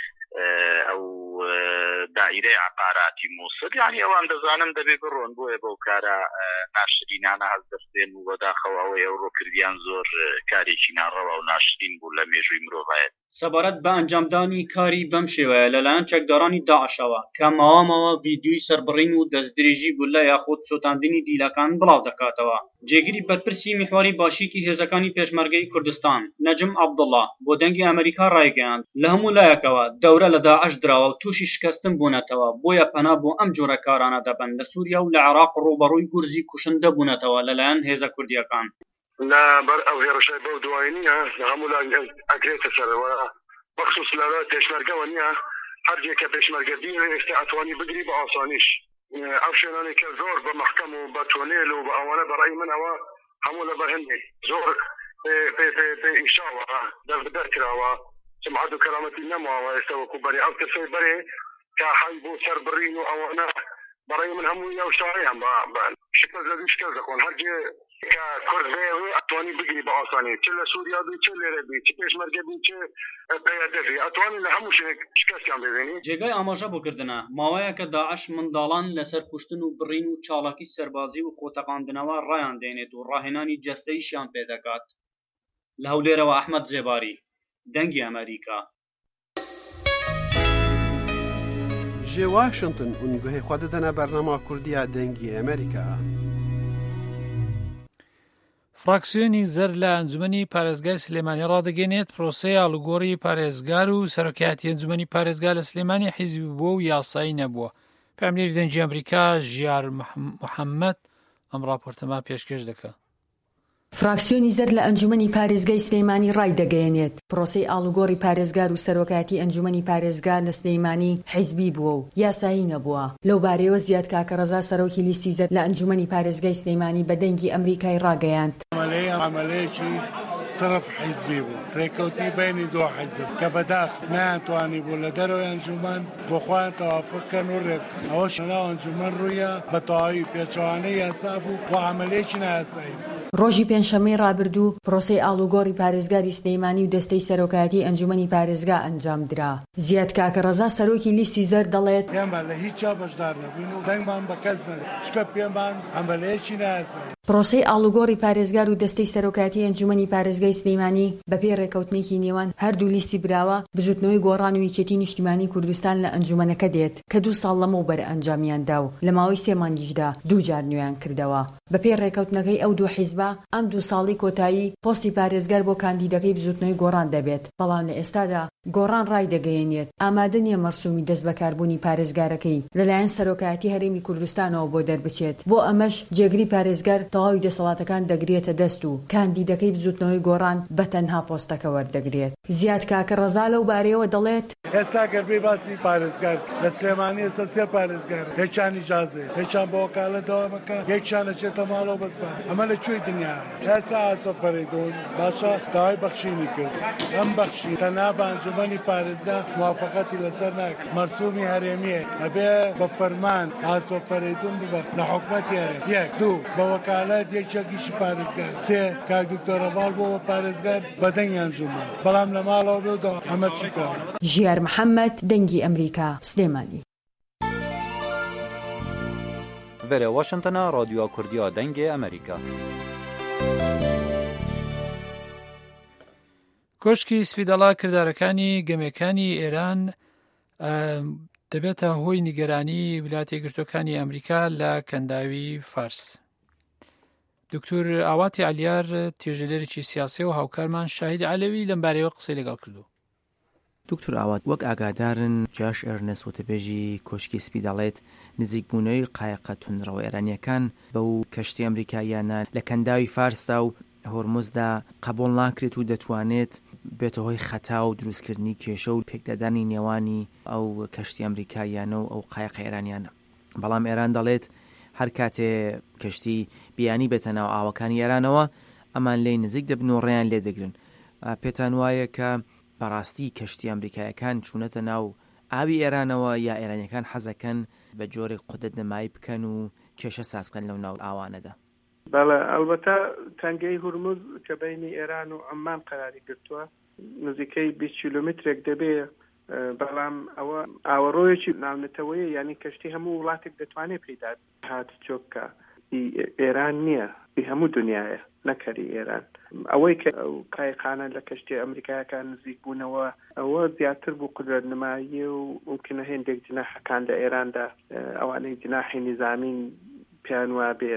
ئەو دائیرەی عقاراتی مووسڵ یعنی ئەوان دەزانم دەبێ بڕۆن بۆیە بەو کارە ناشرینانە هەست دەستێن و بەداخەوە ئەوەی ئەو ڕۆکردیان زۆر کارێکی ناڕەوا و ناشرین بوو لە مێژووی مرۆڤایەت. سەبارەت بە ئەنجامدانی کاری بەم شێوەیە لەلایەن چەکدارانی داعشەوە کە ماوامەوە ڤیدیۆی سەربڕین و دەستدرێژی گولە یاخود سوتاندنی دیلەکان بڵاو دەکاتەوە. جێگیری بەرپرسی میحواری باشیکی هێزەکانی پێشمەرگەی کوردستان نەجم عەبدوڵڵا بۆ دەنگی ئەمریکا ڕایگەیاند لە هەموو لایەکەوە دەورە لە داعش دراوە و تووشی شکستن بوونەتەوە بۆیە پەنا بۆ ئەم جۆرە کارانە دەبن لە سووریا و لە عێراق ڕوبەڕووی گورزی کوشندە بوونەتەوە لەلایەن هێزە کوردیەکان. لا بەر ئەو هێرشای بەو دوای نییە لە هەموو لای ئەگرێتە سەرەوە بەخصوص لەلای پێشمەرگەوە نییە هەرجێک کە پێشمەرگە دیرە ئێستا ئەتوانی بگری بە ئاسانیش ئەو شوێنانێک کە زۆر بە مەحکەم و بە تۆنێل و بە ئەوانە بەڕای منەوە هەموو لە بەهێنێ زۆر پێ ئیشاوە دەربدەر کراوە سمعەت و کەرامەتی نەماوە ئێستا وەکو بەرێ ئەو کەسەی بەرێ کە حەی بۆ سەربڕین و ئەوانە بەڕای من هەمووی ئەو شتانەیان بە شکست دەدەن شکست دەخۆن هەرجێ کە کوردێوی ئەتوانی بگری بە ئاسانی چ لە سووریا بی چ لێرە بی چ پێشمەرگە بی چ پەیەدەفی ئەتوانی لە هەموو شوێنێک شکستیان ببینی. جێگای ئاماژە بۆکردنە ماوەیە کە داعش منداڵان لەسەر کوشتن و بڕین و چاڵاکی سەربازی و خۆتەقاندنەوە ڕایان دێنێت و ڕاهێنانی جەستەیشیان پێدەکات. لە هەولێرەوە ئەحمەد جێباری، دەنگی ئەمریکا. جێ واشنگتن اونگوهی خود دەنا بەرنامە کوردیە دەنگی ئەمریکا. فراکسیۆنی زەر لە ئەنجومەنی پارێزگای سلێمانی ڕادەگەێنێت پرۆسەی ئاڵوگۆڕی پارێزگار و سەرۆکایەتی ئەنجومەنی پارێزگار لە سلێمانی حیزبی بووە و یاسایی نەبووە. پاملێری دەنگی ئەمریکا ژیار محەممەد ئەم ڕاپۆرتەما پێشکەش دەکات. فراکسیۆنی زەر لە ئەنجومەنی پارێزگای سلێمانی ڕای دەگەیەنێت پرۆسەی ئاڵوگۆڕی پارێزگار و سەرۆکایەتی ئەنجومەنی پارێزگار لە سلێمانی حیزبی بووە و یاسایی نەبووە. لەو بارەیەوە زیاد کاکە ڕەزا سەرۆکی لیستی زەر لە ئەنجومەنی پارێزگای سلێمانی بە دەنگی ئەمریکای ڕاگەیاند. عملەیەکی صرف حیزبی بوو ڕێکەوتی بینی دۆ حیزب کە بەداخل نەیانتوانی بوو لە دەرەوەی ئەنجومەن بۆ خۆیان تەوافقکەن و ڕێک ئەوەش ناو ئەنجومەن ڕوویە بە تەواوی پێچەوانەی یاسا بوو بۆ عملەیەکی نایاسایی. ڕۆژی پێنجشەممەی ڕابردوو پرۆسەی ئاڵوگۆڕی پارێزگاری سلێمانی و دەستەی سەرۆکایەتی ئەنجومەنی پارێزگا ئەنجام درا. زیاد کاکە ڕەزا سەرۆکی لیستی زەر دەڵێت پێمان لە هیچ چا بەشدار نەبووین و دەنگمان بە کەس نەدا چکە پێمان عملەیەکی نایاسایی. پرۆسەی ئاڵوگۆڕی پارێزگار و دەستەی سەرۆکایەتی ئەنجومەنی پارێزگای سلێمانی بەپێ ڕێکەوتنێکی نێوان هەردوو لیستی براوە بزوتنەوەی گۆڕان و یەکێتی نیشتیمانی کوردستان لە ئەنجومەنەکە دێت کە دوو ساڵ لەمەوبەر ئەنجامیاندا و لە ماوەی سێ مانگیشدا دوو جار نوێیان کردەوە. بەپێ ڕێکەوتنەکەی ئەو دوو حیزبە ئەم دوو ساڵی کۆتایی پۆستی پارێزگار بۆ کاندیدەکەی بزوتنەوەی گۆڕان دەبێت، بەڵام لە ئێستادا گۆڕان ڕای دەگەیەنێت ئامادە نییە مەرسومی دەست بەکاربوونی پارێزگارەکەی لەلایەن سەرۆکایەتی هەرێمی کوردستانەوە بۆ دەربچێت. بۆ ئەمەش جێگری پارێزگار تەواوی دەسەڵاتەکان دەگرێتە دەست و کاندیدەکەی بزوتنەوەی گۆڕان بە تەنها پۆستەکە وەردەگرێت. زیاد کاکە ڕەزا لەو بارەیەوە دەڵێت ئێستا گەربەی باسی پارێزگار لە سلێمانی ئێستا سێ پارێزگار یەکیان ئیجازێ یەکیان بە وەکالەت دەوامەکە یەکیان ئەچێتە ماڵەوە بەسپار. ئەمە لەکوێی دنیاە؟ ئێستا ئاسۆ فەرەیدۆن باشە داوای بەخشینی کرد. ئەم بەخشی تەنها بە ئەنجومەنی پارێزگا موافقەتی لەسەر ناکرد، مەرسومی هەرێمیە ئەبێ بە فەرمان ئاسۆ فەرەیدۆن ببەخ لە حکومەتی هەرێم. یەک دوو بە وەکالەت یەکێکیشی پارێزگار، سێ کاک دکتۆر ڕەڤاڵ بۆ بە پارێزگار بە دەنگی ئەنجومەن، بەڵام لە ماڵەوە بێ و ئەمە چی کار؟ ژیار محەممەد، دەنگی ئەمریکا، سلێمانی. ڤێرە واشنگتنە ڕادیۆ کوردیە دەنگی ئەمریکا. کۆشکی سپیدەڵا کردارەکانی گەمەکانی ئێران دەبێتە هۆی نیگەرانی ویلایەتە یەکگرتووەکانی ئەمریکا لە کەنداوی فارس. دکتۆر ئاواتی عەلیار توێژەلێرێکی سیاسی و هاوکارمان شاهید عەلەوی لەم بارەیەوە قسەی لەگەڵ کردو. دکتۆر ئاوات وەک ئاگادارن جاش ئەرنەس وتەبێژی کۆشکی سپیدەڵێت نزیکبوونەوەی قایقە تونڕەوە ئێرانیەکان بەو کەشتی ئەمریکاییانە لە کەنداوی فارسدا و هۆرمۆزدا قبول ناکرێت و دەتوانێت بێتە هۆی خەتا و دروستکردنی کێشە و پێکدادانی نێوانی ئەو کەشتی ئەمریکاییانە و ئەو قایقە ئێرانیانە. بەڵام ئێران دەڵێت هەر کاتێ کەشتی بیانی بێتە ناو ئاوەکانی ئێرانەوە ئەمان لێی نزیک دەبن و ڕێیان لێ دەگرن. پێتان وایە کە بەڕاستی کەشتی ئەمریکایەکان چوونەتە ناو ئاوی ئێرانەوە یا ئێرانیەکان حەزەکەن بە جۆرێک قودەت نەمایی بکەن و کێشە ساز بکەن لەو ناو ئاوانەدا؟ بەڵێ ئەلبەتە تەنگەی هورموز کە بینی ئێران و ئەممان قەراری گرتووە نزیکەی بیست کیلۆمترێک دەبێ، بەڵام ئەوە ئاوەڕۆیەکی ناونەتەوەیە، یعنی کەشتی هەموو وڵاتێک دەتوانێت پێدا هات چۆکە ئێران نییە، هەموو دنیاە نەکەری ئێران. ئەوەی کە ئەو قایقانە لە کەشتی ئەمریکایەکان نزیک بوونەوە ئەوە زیاتر بوو قدرت نماییە و ممکنە هێندێک جناحەکان لە ئێراندا ئەوانەی جناحی نیزامین پیان وا بێ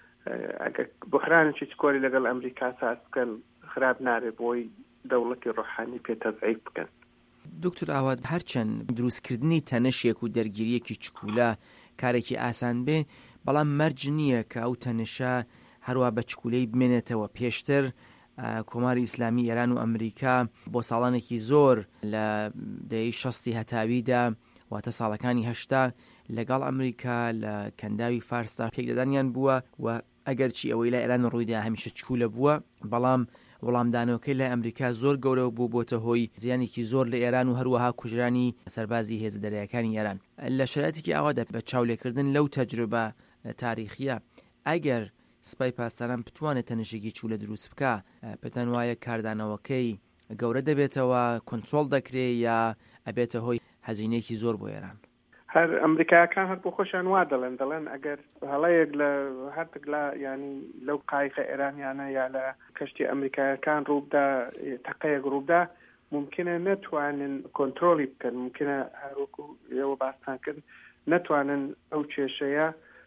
ئەگەر بحرانێکی چکۆری لەگەڵ ئەمریکا ساز بکەن خراپ نابێ بۆی دەوڵەتی ڕۆحانی پێتەزعیف بکەن. دکتۆر ئاوات هەرچەند دروستکردنی تەنەشێک و دەرگیریەکی چکولە کارێکی ئاسان بێ، بەڵام مەرج نییە کە ئەو تەنەشە هەروە بە چکولەی بمێنێتەوە. پێشتر کۆماری ئیسلامی ئێران و ئەمریکا بۆ ساڵانێکی زۆر لە دەی شەستی هەتاویدا واتە ساڵەکانی هەشتا لەگەڵ ئەمریکا لە کەنداوی فارسدا پێکدادانیان بووە و ئەگەرچی ئەوەی لە ئێران ڕوویدا هەمیشە چکولە بووە، بەڵام وەڵامدانەوەکەی لە ئەمریکا زۆر گەورە بوو بۆتە هۆی زیانێکی زۆر لە ئێران و هەروەها کوژرانی سەربازی هێز دەریاکانی ئێران. لە شرایطێکی ئاوادا بە چاولێکردن لەو تەجروبە تاریخیە ئەگەر سپای پاسداران بتوانێت تەنیشێکی چوو لە دروست بکە، پێتان وایە کاردانەوەکەی گەورە دەبێتەوە، کۆنترۆل دەکرێت یا ئەبێتە هۆی هەزینەیەکی زۆر بۆ ئێران؟ هەر ئەمریکایەکان هەر بۆ خۆشیان وا دەڵێن دەڵێن ئەگەر هەڵەیەک لە هەرتێک لە ینی لەو قایقە ئێرانیانە یا لە کەشتی ئەمریکایەکان ڕووبدا تەقەیەک ڕووبدا ممکنە نەتوانن کۆنترۆلی بکەن، ممکنە هەروەکو ئێوە باسان کرد نەتوانن ئەو کێشەیە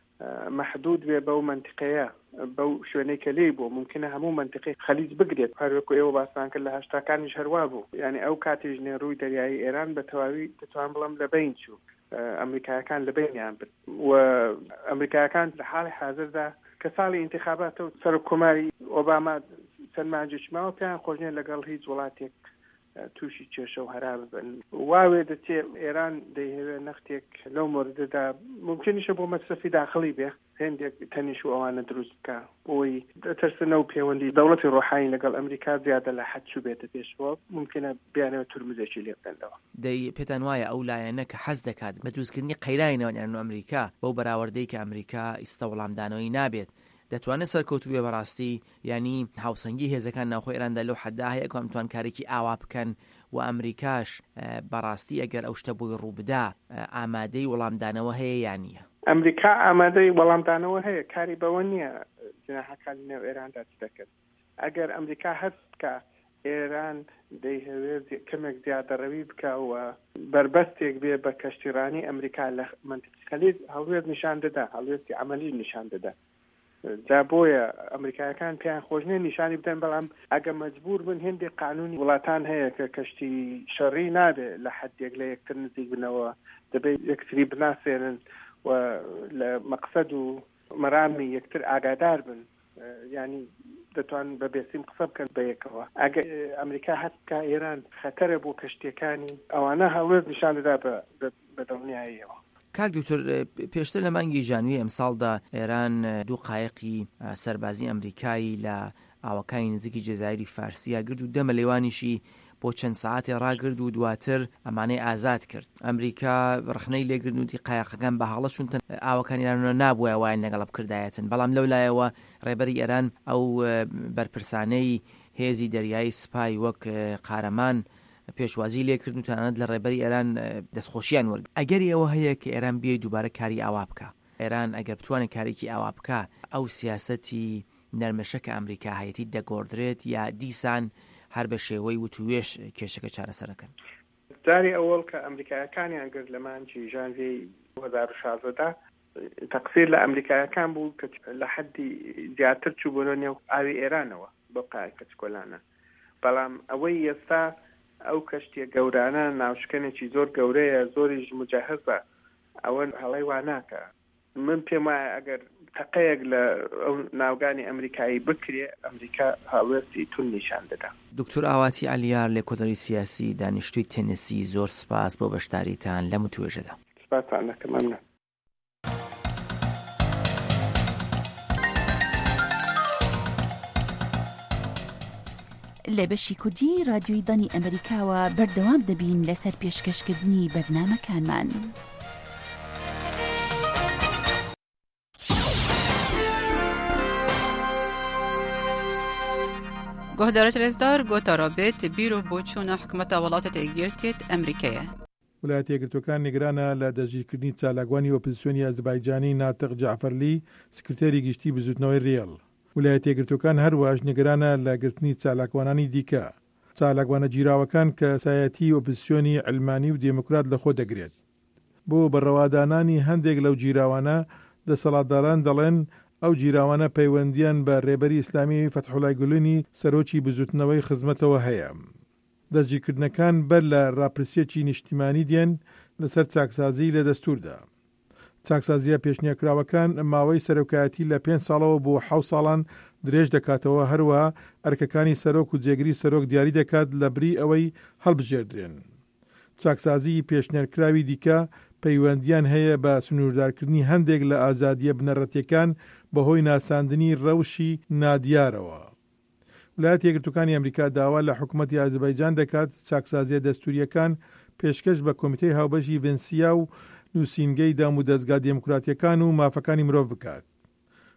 محدود بێ بەو منتیقەیە بەو شوێنەی کە لێی بوو، ممکنە هەموو منتیقی خەلیج بگرێت، هەروەکو ئێوە باسان کرد لە هەشتاکانیش هەروە بوو، یعنی ئەو کاتیش نێڕووی دەریایی ئێران بە تەواوی دەتوان بڵم لە بین چوو، ئەمریکایەکان لە بینیان برد و ئەمریکایەکان لە حاڵی حاضردا کە ساڵی ئینتیخابات و سەر کۆماری ئۆباما چەند مانجێک ماوە پێیان خۆش نییە لەگەڵ هیچ وڵاتێک تووشی کێشە و هەرا ببن. واوێ دەچێ ئێران دەیهەوێت نەختێک لەو مۆردەدا ممکنیشە بۆ مەسرفی داخڵی بێ هێندێک تەنیش و ئەوانە دروست بکە بۆی دەترسنە و پەیوەندی دەوڵەتی ڕۆحانی لەگەڵ ئەمریکا زیادە لە حەد چوو بێتە پێشەوە، ممکنە بیانەوە تورمزێکی لێ بدەنەوە. دەی پێتان وایە ئەو لایەنە کە حەز دەکات بە دروستکردنی قەیرانی نێوان ئەمریکا بەو بەراوردەی کە ئەمریکا ئیستە وەڵامدانەوەی نابێت دەتوانێت سەرکەوتوو بێ بەڕاستی، ینی هاوسەنگی هێزەکان ناوخۆی ئێراندا لەو حەددا هەیە کە ئەمتوان کارێکی ئاوا بکەن و ئەمریکاش بەڕاستی ئەگەر ئەو شتە بۆی ڕووبدا ئامادەی وەڵامدانەوە هەیە یان نییە؟ ئەمریکا ئامادەی وەڵامدانەوە هەیە، کاری بەوە نییە جناحەکانی نێو ئێراندا چ دەکرد. ئەگەر ئەمریکا هەست بکە ئێران دەیهەوێت کەمێک زیادەڕەوی بکەوە بربەستێک بێ بە کەشتیرانی ئەمریکا لە منتیقی خەلیج هەڵوێت نیشان دەدا، هەڵوێتی عەمەلی نیشان دەدا. جا بۆیە ئەمریکایەکان پێیان خۆشنێ نیشانی بدەن، بەڵام ئەگە مەجبور بن هێندێک قانونی وڵاتان هەیە کە کەشتی شەڕی نابێت لە حەدێک لە یەکتر نزیک بنەوە، دەبێت یەکتری بناسێنن و لە مەقسەد و مەرامی یەکتر ئاگادار بن، ینی دەتوان بە بێسیم قسە بکەن بە یەکەوە. ئەگە ئەمریکا هەستکە ئێران خەتەرە بۆ کەشتیەکانی ئەوانە هەڵوێت نیشان دەدا بە دڵنیاییەوە. کاک دوکتۆر، پێشتر لە مانگی ژانوی ئەمساڵدا ئێران دوو قایقی سەربازی ئەمریکایی لە ئاوەکانی نزیکی جێزایری فارسیە گرت و دەمە لێوانیشی بۆ چەند ساعتێ ڕاگرد و دواتر ئەمانەی ئازاد کرد. ئەمریکا ڕخنەی لێگرن و دی قایقەکان بە هەڵە چونتە ئاوەکانی ئێرانە نابووە وایە لەگەڵ بکردایەتن، بەڵام لەو لایەوە ڕێبەری ئێران ئەو بەرپرسانەی هێزی دەریایی سپای وەک قارەمان پێشوازی لێکردن و تەنانەت لە ڕێبەری ئێران دەستخۆشییان وەرگ. ئەگەری ئەوە هەیە کە ئێران بێ دووبارە کاری ئاوا بکە، ئێران ئەگەر بتوانێت کارێکی ئاوا بکە ئەو سیاسەتی نەرمەشە کە ئەمریکا هەیەتی دەگۆڕدرێت یا دیسان هەر بە شێوەی وتوێش کێشەکە چارەسەرەکەن؟ جاری ئەوەڵ کە ئەمریکایەکانیان گرت لە مانگی ژانڤیەی دوو هەزار و شازدە تەقسیر لە ئەمریکایەکان بوو کە لە حەدی زیاتر چوو بۆ نێو ئاوی ئێرانەوە بۆ قایقە چکۆلانە، بەڵام ئەوەی ئێستا ئەو کەشتیە گەورانە ناوشکەنێکی زۆر گەورەیە زۆریش مجهزە، ئەوە هەڵەی وا ناکە. من پێم وایە ئەگەر تەقەیەک لە ئەو ناوگانی ئەمریکایی بکرێ ئەمریکا هاوێستی تون نیشان دەدا. دکتۆر ئاواتی ئالیار لە کۆدەری سیاسی دانیشتووی تێنسی، زۆر سپاس بۆ بەشداریتان لەم توێژەدا. سپاسان دەکەم. مەمنون. لە بەشی کوردی رادیۆی دانی ئەمریکاوە بەردەوام دەبین لەسەر پێشکەشکردنی بەرنامەکانمان. گۆهدارە رێزدار گۆتارابێت بیرۆ بۆ چوونە حکومەتە وڵاتە تێگیرتێت ئەمریکایە. وڵایەتە یەکگرتووەکان نیگرانە لە دەستگیرکردنی چالاکوانی ئۆپۆزیسیۆنی ئەزەربایجانی ناتق جەعفەرلی، سکرتێری گشتی بزوتنەوەی ڕێڵ. وڵایەتە یەکگرتووەکان هەروەش نیگرانە لە گرتنی چالاکوانانی دیکە، چالاکوانە جیراوەکان کە سایەتی ئۆپۆزیسیۆنی ئەلمانی و دێموکرات لەخۆ دەگرێت. بۆ بەڕەوادانانی هەندێک لەو جیراوانە دەسەڵاتداران دەڵێن ئەو جیراوانە پەیوەندیان بە ڕێبەری ئیسلامی فەتحوڵای گولینی سەرۆکی بزوتنەوەی خزمەتەوە هەیە. دەستگیرکردنەکان بەر لە ڕاپرسیەکی نیشتیمانی دێن لەسەر چاکسازی لە دەستووردا. چاکسازیە پێشنیارکراوەکان ماوەی سەرۆکایەتی لە پێنج ساڵەوە بۆ حەوت ساڵان درێژ دەکاتەوە، هەروە ئەرکەکانی سەرۆک و جێگری سەرۆک دیاری دەکات لە بری ئەوەی هەڵبژێردرێن. چاکسازی پێشنیارکراوی دیکە پەیوەندیان هەیە بە سنووردارکردنی هەندێک لە ئازادیە بنەڕەتیەکان بەهۆی ناساندنی ڕەوشی نادیارەوە. وڵایەتە یەکگرتووەکانی ئەمریکا داوا لە حکوومەتی ئازەربایجان دەکات چاکسازیە دەستووریەکان پێشکەش بە کۆمیتەی هاوبەشی ڤێنسیا و نووسینگەی دام و دەستگا دێموکراتیەکان و مافەکانی مرۆڤ بکات.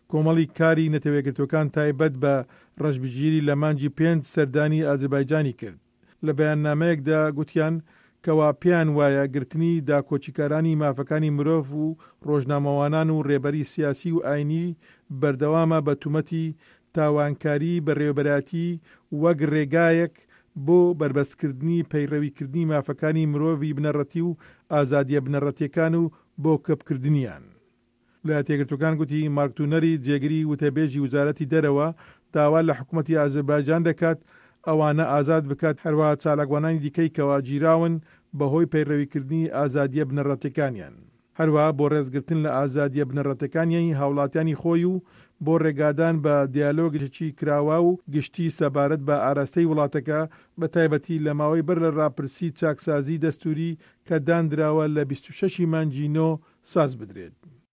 کۆمەڵی کاری نەتەوەیەکگرتوەکان تایبەت بە ڕەشبگیری لە مانجی پێنج سەردانی ئازەربایجانی کرد. لە بەیاننامەیەکدا گوتیان کەوا پێیان وایە گرتنی داکۆچیکارانی مافەکانی مرۆڤ و ڕۆژنامەوانان و ڕێبەری سیاسی و ئاینی بەردەوامە بە تومەتی تاوانکاری بەڕێوەبەراتی وەک ڕێگایەک بۆ بربەستکردنی پەیڕەویکردنی مافەکانی مرۆڤی بنەڕەتی و ئازادیە بنەڕەتیەکان و بۆ کەپکردنیان. ویلایەتە یەکگرتووەکان گوتی مارکتونەری جێگری وتەبێژی وزارەتی دەرەوە داوا لە حکوومەتی ئازەربایجان دەکات ئەوانە ئازاد بکات، هەروەها چالاکوانانی دیکەی کەوا گیراون بەهۆی پەیڕەویکردنی ئازادیە بنەڕەتەکانیان، هەروەها بۆ ڕێزگرتن لە ئازادیە بنەڕەتەکانیانی هاوڵاتیانی خۆی و بۆ ڕێگادان بە دیالۆگێکی کراوە و گشتی سەبارەت بە ئاراستەی وڵاتەکە بە تایبەتی لە ماوەی بەر لە ڕاپرسی چاکسازی دەستوری کە دانراوە لە بیست و شەشی مانگی نۆ ساز بدرێت.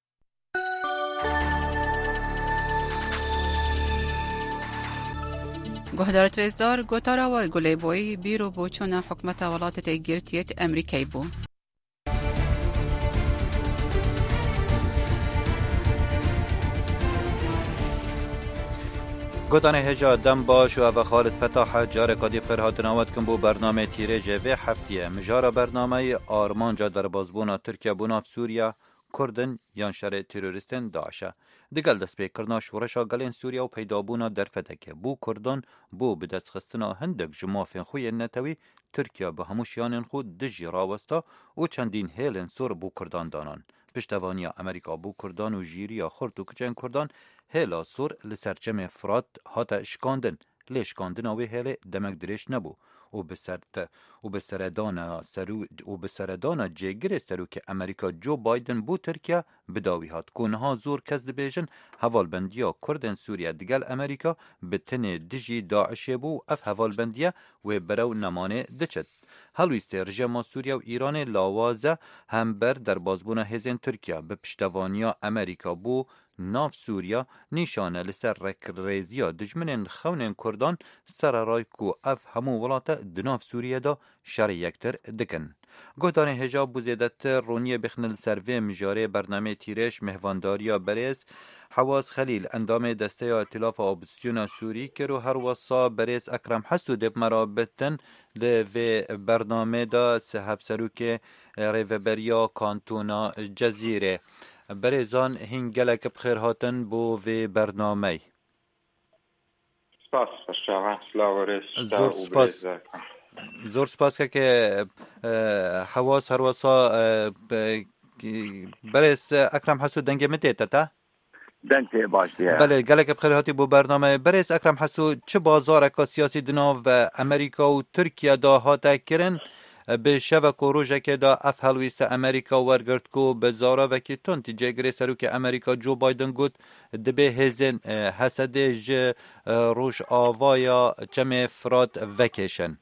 گۆهدار ترێزدار گۆتاراوە گولەیبۆی بیرۆ بۆ چۆنە حکومەتە وڵاتە یەکگرتوویەت ئەمریکای بوو. گوتانه هجا دم باش و او خالد فتاح جار کادی فرهات نوات کن بو برنامه تیره جوه هفتیه مجارا برنامه آرمانجا در بازبونا ترکیه بوناف سوریا کردن یان شر تروریستن داعشه دگل دست به کرنا شورشا گلین سوریا و پیدابونا در فتکه بو کردان بو بدست خستنا هندک جمافین خوی نتوی ترکیه به هموشیان خود دجی راوستا و چندین هیلن سور بو کردان دانان پشتوانی امریکا بو کردان و جیریا خورد و کچن کردان هیلا سور لسرچم فرات هاتا اشکاندن لیشکاندن اوی هیل دمک دریش نبو و بسرت و بسردان سرو و بسردان جگر سرو که امریکا جو بایدن بو ترکیه بداوی هات کنها زور کس دبیجن حوالبندیا کردن سوریا دگل امریکا بتن دجی داعش بو اف حوالبندیا و برو نمانه دچت هلویست رژیم سوریا و ایران لاوازه هم بر در بازبون هزین ترکیه به پشتوانیا امریکا بو ناف سوریا نیشانه لسر رکریزیا دجمنین خونین کردان سر رای کو اف همو ولاتا دناف سوریا دا شر یکتر دکن. گهدان هجاب بوزیدت رونیه بخنل سروی مجاره برنامه تیرش مهوانداریا بریز حواس خلیل اندام دسته ائتلاف اپوزیسیون سوری که رو هر وصا بریز اکرم حسود مرابطن لوی برنامه دا صحب سروک ریوبریا کانتونا جزیره بریزان هنگلک بخیر هاتن بو وی برنامه سپاس بشاقه سلاورش زور سپاس زور سپاس که حواس هر وصا بریز اکرم حسود دنگه متیتا تا؟ دنگه باش دیه بله گلک بخیر هاتی بو برنامه بریز اکرم حسود چه بازار اکا سیاسی دناو و امریکا و ترکیه دا هاتا کرن به شبک و روژه که دا اف هلویست امریکا ورگرد کو به زارا و که تون تیجه گره سرو که امریکا جو بایدن گود دبه هزین حسده ج روش آوایا چم فراد وکیشن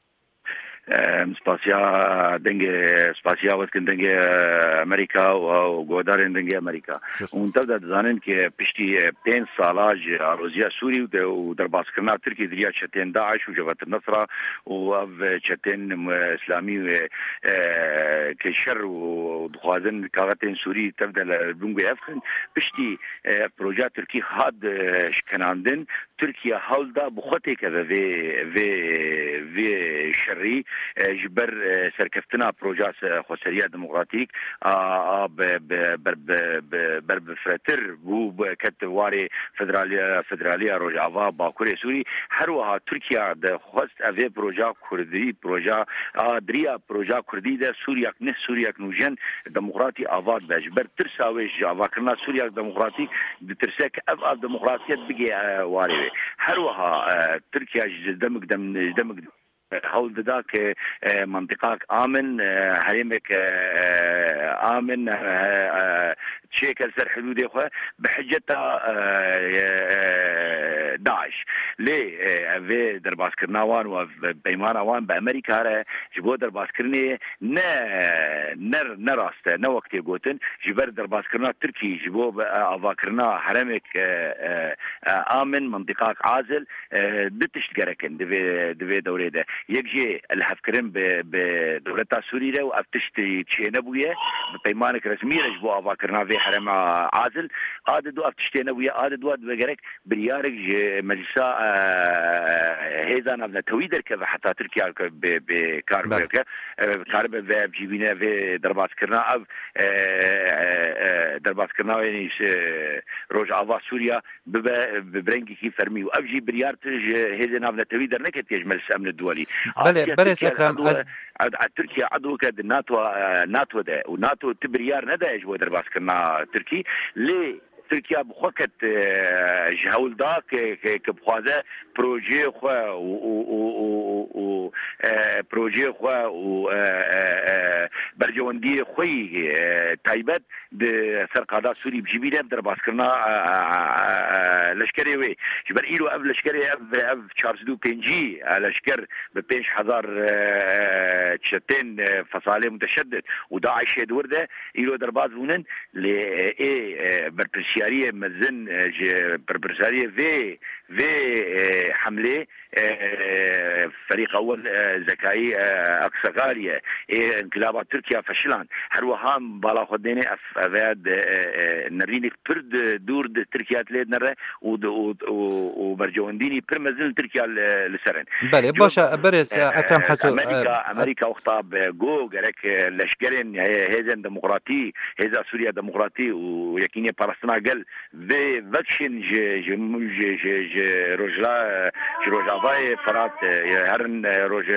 سپاسیا دنگ سپاسیا وقت دنگ امریکا و گودارن دنگ امریکا اون تبدا دزانن که پشتی پنج سالاج روزیا سوری و در باسکرنا ترکی دریا چتن داعش و جبهت النصره و اف چتن اسلامی که شر و دخوازن کاغتن سوری تبدا بونگو افخن پشتی پروژه ترکی خاد شکناندن ترکیه حال دا بخوته که وی وی وی شری جبر سرکفتنا پروژه خسریه دموکراتیک بر بر بفرتر بو کت واری فدرالیا فدرالیا روجاوا باکوری سوری هر وها ترکیه د خواست اوی پروژه کردی پروژه دریا پروژه کردی د سوریه نه سوریه نوجن دموکراتی آواد بجبر ترساوی جاوا کرنا سوریه دموکراتیک د ترسک اف دموکراتیت بگی واری هر وها ترکیه دمک دم دمک حول ذاك منطقة آمن هريمك آمن شيك السر حدود إخوة بحجة داعش ليه في درباس كرناوان وبيمان وان بأمريكا هذا جبوا درباس كرني ن نر نراست نوقت يقولن جبر درباس كرنا تركي جبوا أفاكرنا حرمك آمن منطقة عازل دتش جركن دفي دفي دوري ده يجي الحفكرين بدولة سوريا وأفتشت شيء نبويه ببيمانك رسمي رجبوا أفاكرنا في حرم عازل عادد وقت تشتينا ويا عادد وقت بجرك بريارك مجلسا هذا نبنا تويدر كذا حتى تركيا بكاربك كارب بجيبينا في دربات كرنا أو دربات كرنا يعني روج عوا سوريا ببرنجي كي فرمي وأبجي بريار تج هذا نبنا تويدر نكت يجمل الأمن الدولي. بله برس أكرم تركيا عضو كد ناتو ناتو ده وناتو تبريار ندا يجوا دربات كرنا تركي ليه تركيا بخوكت جهول دا كبخوازه بروجي خو و بروجي خو و برجواندي خوي تايبت د سرقادا سوري بجيبينا درباس كرنا لشكري وي جبر ايلو اب لشكري اب اب تشارلز دو بنجي لشكر ببنش حضار تشتين فصالي متشدد وداعش ورده ايلو درباز ونن ل اي بربرسياريه مزن بربرسياريه في في حمله فريق اول زكاي اكسغاليه انقلابات تركيا فشلان هروهام بالا خديني افاد نرينك برد دور تركيا تليد نره وبرجوانديني برمزل تركيا لسرن بله باشا برس اكرم حسو امريكا امريكا اخطاب جو غرك لشكرين هيزن ديمقراطي هيزا سوريا ديمقراطي ويكيني فلسطين قال في فاكشن ج ج رجلا روجافاي فرات هرن روج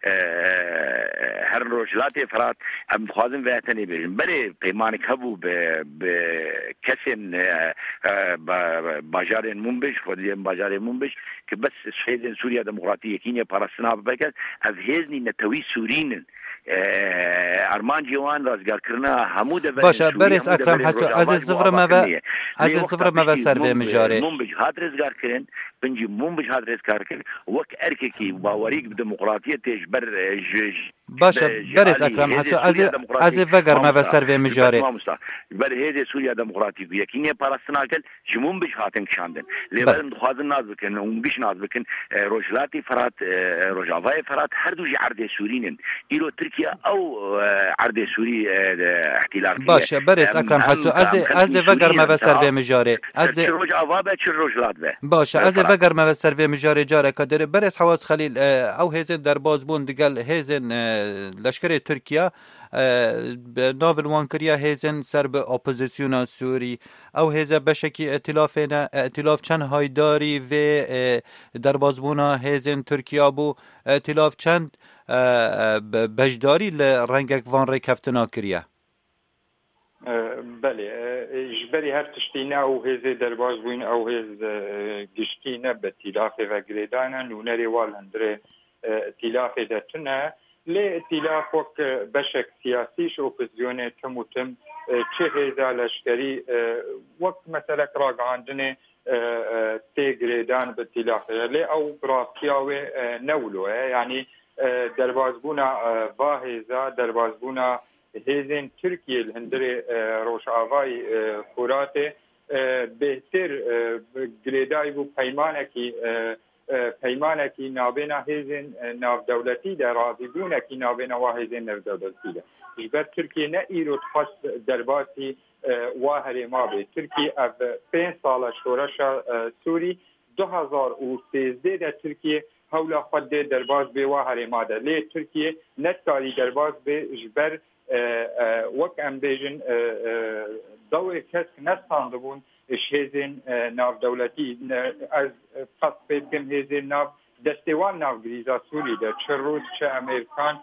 هرن روجلاتي فرات ام خوازن واتني بلي پیمانك هبو بكسن باجارين منبش خودين باجارين منبش كبس شهيدين سوريا ديمقراطيه كينيا فلسطين بكت افهزني نتوي سوريين ارمان جوان رازگار کرنا همود باشه برس اکرم حسو از صفر ما با از صفر ما با سروی مجاره منبج هات رزگار کرن بنجي منبج هات رزگار کرن وك اركي باوريك بديمقراطيه تجبر باشه برس اکرم حسو از از وگر ما با سروی مجاره بل هذه سوريا ديمقراطيه يكينيا فلسطين جمنبج هاتن كشاندن لبل خوازن ناز بكن ومبيش ناز بكن روجلاتي فرات روجافاي فرات هر دوجي عرض سوريين ايرو تركيا او عرض سوري احتلال باشه برس اکرم حسو از از وگر ما با سروی مجاره از روج اوابه چ روجلات به باشه از وگر ما با سروی مجاره جاره کدر برس حواس خلیل او هزن در بازبون دگل هزن لشکر ترکیا ناول وانکریا هزن سر به اپوزیسیون سوری او هزه بشکی ائتلافنا ائتلاف چند هایداری و در بازبونا هزن ترکیا بو ائتلاف چند بجداری لرنگک وان ری کفتنا کریا بله جبری هر تشتینا او هزه در بازبون او هز گشتینا به ائتلاف و گریدانا نونری والندره ائتلاف دتنا لائتلاف وك بشك سياسيش اوبوزيوني تموتم چه هيدا لشكري وك مثلا راق عندنا تيغريدان بائتلاف لي او براسياوي نولو يعني دربازبونا واهزا دربازبونا هيزن تركيا الهندري روش آواي خوراتي بهتر گريداي بو پیمانكي پیمانکی نابینا هیزن ناو دولتی در راضیبونکی نابینا و هیزن ناو دولتی در جبر ترکیه نه ایرو تخص درباتی واهری ما بی ترکیه اف پین سال شورش سوری دو هزار و سیزده در ترکیه حول خود درباز بی واهری ما در لی ترکیه نتکاری درباز بی جبر وک ام بیجن دوی کس نستانده بون هزن ناو دولتی از قصد کم هزن ناو دستوان ناو گریزا سوری ده چه روز چه امریکان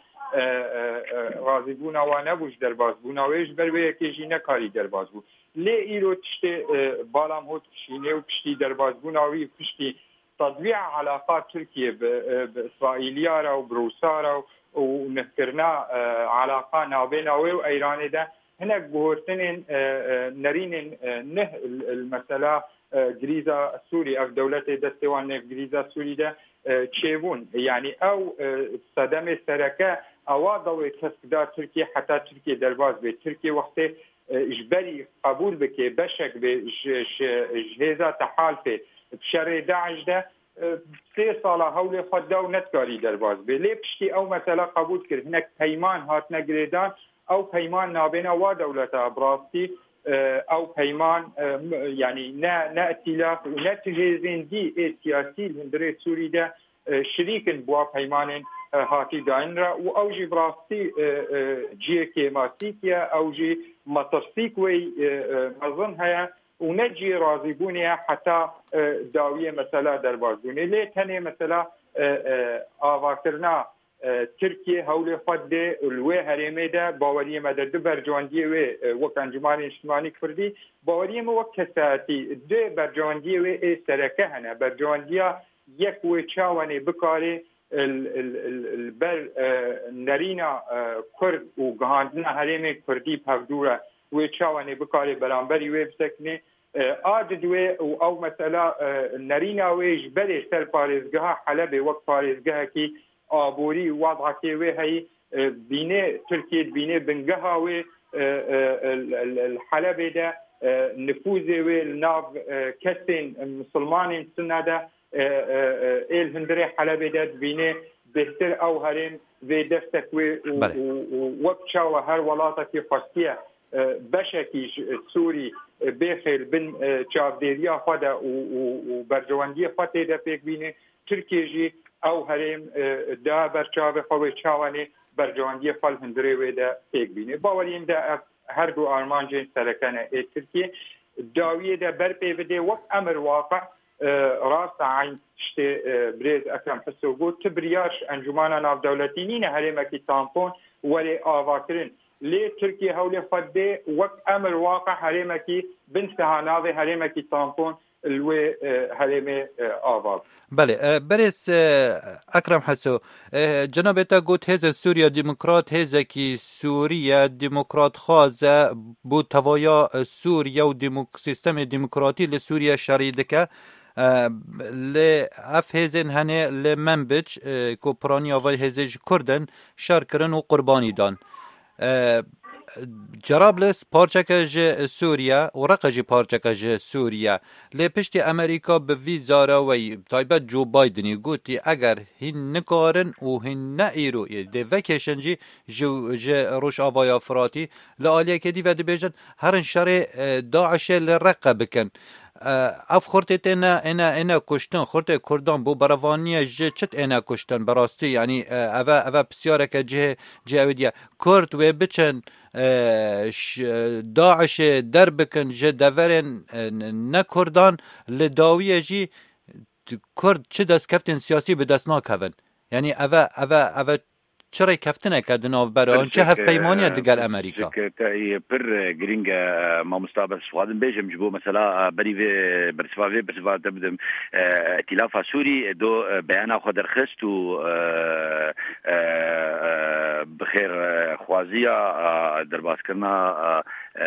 راضی بونا و نبوش در باز بونا ویش بر یکی جینه کاری در باز بود لی ایرو تشتی بالام هود کشینه و پشتی در باز بونا وی پشتی تضویع علاقات ترکیه بإسرائیلیا را و بروسا را و نفکرنا علاقه نابینا و ایران ده هناك بهورتين نرين نه المسألة جريزة سوري أو دولة دستوان جريزة سوري ده تشيبون يعني أو صدمة سركة أو ضوء كسكدار تركيا حتى تركيا درباز به تركيا وقت إجباري قبول بك بشك بجهازة تحالفة بشر داعش ده سه ساله هول خود دو نتکاری درباز به لی پشتی او مثلا قبول کرد هناك پیمان هات نگریدان او پیمان نابینا و دولتا براستی او پیمان يعني نا نا ائتلاف ونا تجهيزين دي سياسي الهندري سوري ده شريكن بوا پیمان هاتي داينرا واوجي براستي جي كيماتيكيا اوجي مطرسيك وي مظن هيا ونجي راضيبونيا حتى داوية مثلا دربازوني ليه تاني مثلا آواكرنا تركيا هولي خد الوي هرمي ده باوريه مدى دو برجواندي وي وك انجماني اجتماعي كردي باوريه مو كساتي دو برجواندي وي اي سركه هنا برجوانديا يك وي تشاوني بكاري البر نرينا كرد وغاندنا هرمي كردي بهدوره وي تشاوني بكاري برانبري وي بسكني آجد وي او مثلا نرينا وي جبري سر باريزگاه حلب وك باريزگاه كي آبوری وضع که وی هی بینه ترکیه بینه بنگها وی الحلبه ده نفوذ وی ناف کسین مسلمانین سنه ده ایل هندره حلبه ده بینه بهتر او هرین وی دستک وی وقتشا و هر ولاتا که خاصیه بشکی سوری بخیر بن چاودیریا خدا و برجواندی خطه ده پیک بینه ترکیه جی او هرم دا برچاوه خواه چاوانه برجواندی خال هندره ویده پیک بینه باوریم دا هر دو آرمان جین سرکانه ای ترکیه داویه دا بر پیوده وقت امر واقع راست عین شته بریز اکرم حسو بود تبریارش انجمانا ناف دولتی نینه هرمکی تامپون ولی آواکرین لی ترکیه هولی خده وقت امر واقع هرمکی بنتهاناوه هرمکی تامپون الوی هرم آواز. بله برس اکرم حسو جناب تا گوت هز سوریا دموکرات هز کی سوریا دموکرات خازه بود توایا سوریا و دموک سیستم دموکراتی ل سوریا شریدکه ل اف هزن هنه ل منبج کوپرانیا و هزج کردن شارکرن و قربانی دان جرابلس پارچکج سوریا و رقج پارچکج سوریا لی پشت امریکا به وی زاراوی تایبت جو بایدنی گوتی اگر هین نکارن و هین نایرو دی وکیشنجی جو ج روش آوایا فراتی لآلیه کدی و دی بیجن هرن شر داعش لرقه بکن اف خورت اینا اینا اینا کشتن خورت کردان بو بروانی ج چت اینا کشتن براستی یعنی اوا اوا بسیاره که جه جه ودیا کرد و بچن داعش در بکن ج دورن نکردان لداویه جی کرد چه دست کفتن سیاسی به دست ناکون یعنی اوا اوا اوا چرا کفتنه که ناو برای چه هف پیمانی دیگر امریکا که پر گرینگ ما مستقبل سوادن بیشم جبو مثلا بری و برسفاوی برسفاوی تبدم ائتلاف سوری دو بیان خود درخست و بخیر خوازیا درباس کرنا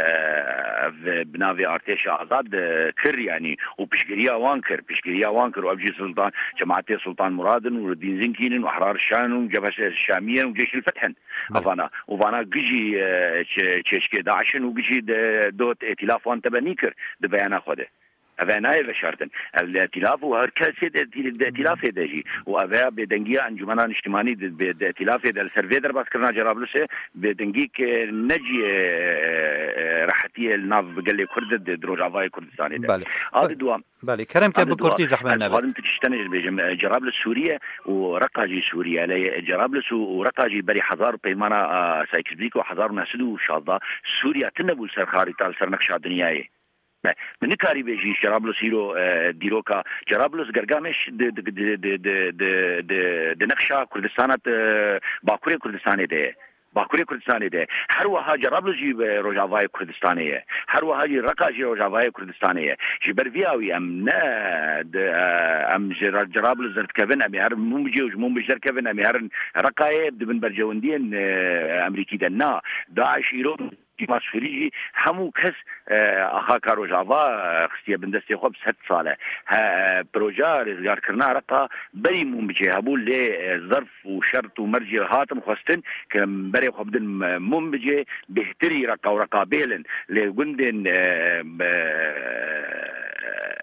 بناوی ارتش آزاد کر یعنی و پیشگیری آوان کر پیشگیری آوان کر و ابجی سلطان جماعت سلطان مرادن و دین زنکینن و حرار شان و جبهه الشاميه وجيش الفتح افانا وفانا جيجي تشكي داعشن وجيجي دوت ائتلاف وانت بنيكر ببيان خوده افاناي بشرطن الائتلاف وهركاسه الائتلاف دجي وافا بدنجيه انجمنان اجتماعي بالائتلاف ده سيرفي در باس كرنا جرابلسه بدنجيك نجي راحتيه الناف بقال كرد دروجافاي كردستاني ده هذا دوام بالي كرم كب كرتي زحمه هذا انت تشتنج بيجم جرابلس سوريا ورقاجي سوريا لا جرابلس ورقاجي بري حضار بيمانا سايكزبيك وحضار ناسدو شادا سوريا تنبول سر خارطه سر نقشه دنياي من کاری بیشی جرابلس هیرو دیروکا جرابلس گرگامش د د د د د د نقشه کردستانات باکوری کردستانی ده باکوری کردستانی ده هر وها جرابلس جی روجاوای کردستانیه هر وها جی رقا جی روجاوای کردستانیه جی برویاوی ام نه ام جرابلس زرت کبن ام هر ممجی و ممجی زرت کبن ام هر رقای بدون برجوندین امریکی ده نه داعش ایرو مسؤولي همو كس اخا كارو جافا خستيه بندستي خوب ست صاله بروجا رزقار كرنا رقا بري ممجي هبول لي ظرف وشرط ومرجي هاتم خستن كم بري خوبدن ممجي بهتري رقا ورقا بيلن لغندن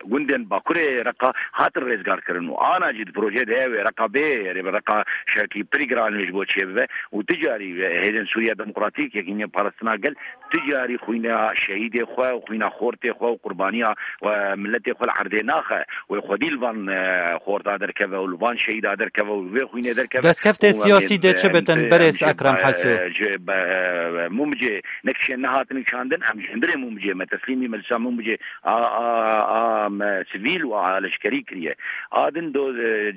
گوندن باکوری رقا هات رزگار کردن و آن جد پروژه ده رقا به رقا شرکی پریگران میش بود چه به و تجاری هیدن سوریا دموکراتیک یکی پالستنا قل تجاری خوینا شهید خو و خوینا خورت خو و قربانیا و ملت خو العرض ناخه و خدیل وان خورت در که و الوان شهید در که و خوینا در که دست کفت سیاسی ده چه بتن برس اکرم حسو ممجه نکش نهات نشاندن هم جندر ممجه متسلیمی ملسا ممجه آ آ آ سیویل و عالشکری کریه آدن دو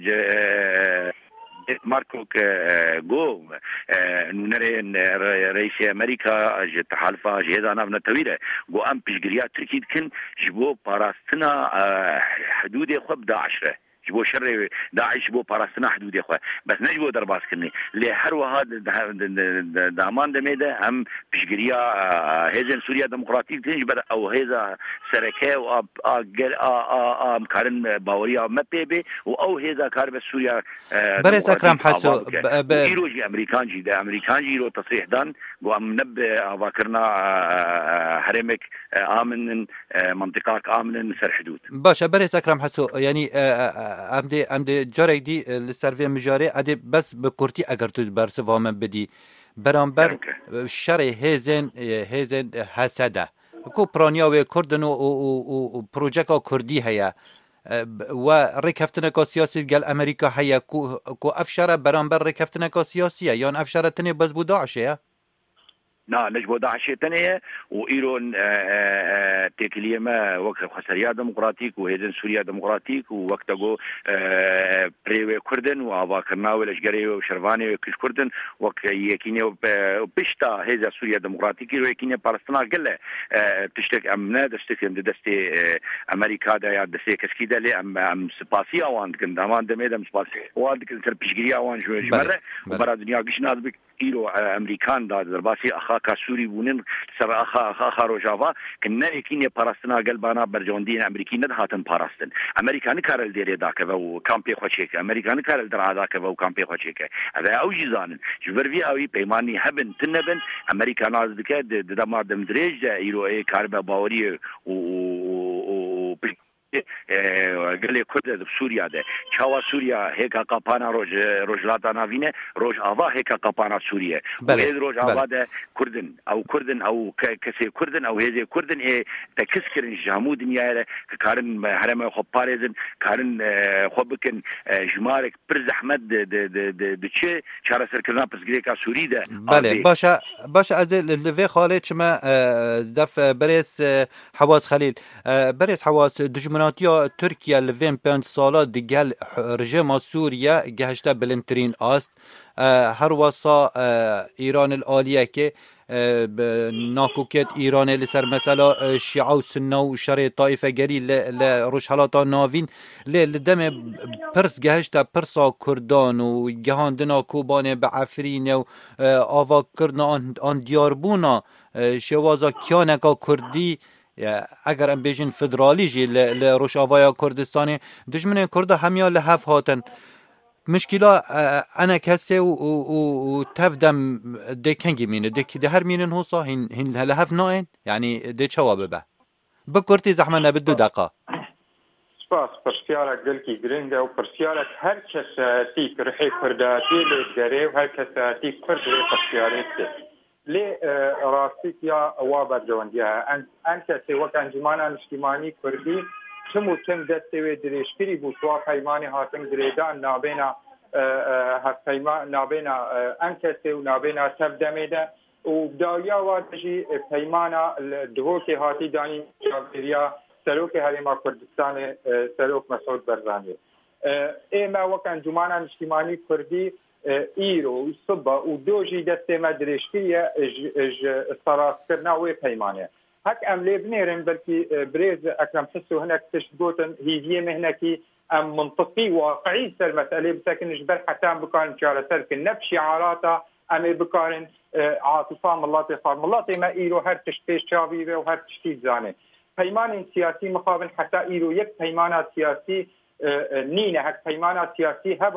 ماركو جو نونري رئيس امريكا تحالفه جهازنا بنتويره جو ام بيجريات تركيد كن جبو باراستنا حدود خب داعش جبو شر داعش بو باراستنا حدود اخوه بس نجبو درباس كني اللي حروا هذا دامان دميده ام بيجريا هيزن سوريا ديمقراطيك تنجبر او هيزا سركه و اجل ا ام كارن باوريا مبيبي او هيزا كارب سوريا برس اكرم حسو بيروجي امريكان جي ده امريكان جي رو تصريح دان و ام نب ذاكرنا هرمك امن منطقه امن سر حدود باشا برس اكرم حسو يعني امدي امدي جاري دي للسيرفي مجاري ادي بس بكورتي اگر تو برس وام بدي برامبر شرع هيزن هيزن حسده کو پرانیا و کردن و پروژه کردی هيا و رکفتنکا سیاسی گل امریکا هيا کو کو افشاره برامبر رکفتنکا سیاسیه یان افشاره تنه بس بو داعشه نا نجبو داعش تانية وإيرون تكليما وقت خسريا ديمقراطيك وهيدن سوريا ديمقراطيك ووقت جو بريوي كردن واباكرنا والاشجري وشرفاني وكش كردن وقت يكيني بشتا هيدا سوريا ديمقراطيك ويكيني بالستنا قلة تشتك أمنا دستك دستي أمريكا دا يا دستي كسكيدا لي أم أم سباسيا وان كندامان دميدا سباسيا وان كنتر بيشجريا وان شو جمرة وبرا دنيا قشنا بك إيرو أمريكان دا درباسي أخاك سوري بونن سر أخا أخا روجافا كنا يكيني باراستنا قلبانا برجوندين أمريكي ندهاتن باراستن أمريكان كارل ديري داك و كامبي خوشيك أمريكان كارل درا داك و كامبي خوشيك هذا أوجي زانن جبر في أوي بيماني هبن تنبن أمريكان از دكا دما دمدريج إيرو إيه كاربا باوري و گلی کرد سوریا ده چاوا سوریا هیکا قپانا روج روجلاتا ناوینه روج آوا هیکا قپانا سوریه ولی روج آوا ده کردن او کردن او کسی کردن او هیزه کردن ای تکس کردن جامو دنیای کارن حرم خوب پارزن کارن خوب بکن جمارک پر زحمت ده ده ده ده ده چه چهار سر کردن پس گریکا سوری ده بله باشا باشا از لوی خالد شما دف برس حواس خلیل برس حواس دجمن یا ترکیه لوین پنج سالا دیگل رژیم سوریه گهشته بلندترین است هر واسا ایران العالیه که ناکوکت ایران لسر مثلا شیعه و سنه و شرع طائفه گری لروشحلاتا ناوین لدم پرس گهشته پرسا کردان و گهاندنا کوبان به عفرین و آوا کردن آن دیاربونا شوازا کیانکا کردی اگر ام بیشین فدرالی جی لروشاوایا کردستانی دشمن کرد همیا لحف هاتن مشکلا انا کسی و تفدم دکنگی مینه دک ده هر مینن هوسا هن هن لحف ناین یعنی ده چواب به بکرتی زحمه نبدو دقا سپاس پرسیارک دلکی گرنگه و پرسیارک هر کس تی کرحی کرداتی لگره و هر کس تی کرد پرسیارک لي راسيك يا وابر جوانديها أنت سوى أنجمانا الاجتماعي كردي كم كم دستوي دريشكري بوسوا خيماني هاتن دريدان نابينا هاتيما نابينا أنت سوى نابينا تبدميدا وبدايا وادجي خيمانا الدهوكي هاتي داني شابيريا سلوك هريما كردستان سلوك مسعود برزاني إما وكان أنجمانا الاجتماعي كردي ایرو صبا و دوجی دست مدرشتیه استراس کرنا و پیمانه هک عملی بنیرن بلکی بریز اکرم حسو هناك تشبوتن هیدیه مهنکی ام منطقی واقعی سر مسئله بسکن جبر حتى بکارن چاره سر که نفس شعاراتا امی بکارن عاطفه ملاتی خار ملاتی ما ایرو هر تشتیش چاوی و هر تشتیش زانه پیمان سیاسی مخابن حتى ایرو یک پیمان سیاسی نینه هک پیمان سیاسی هبا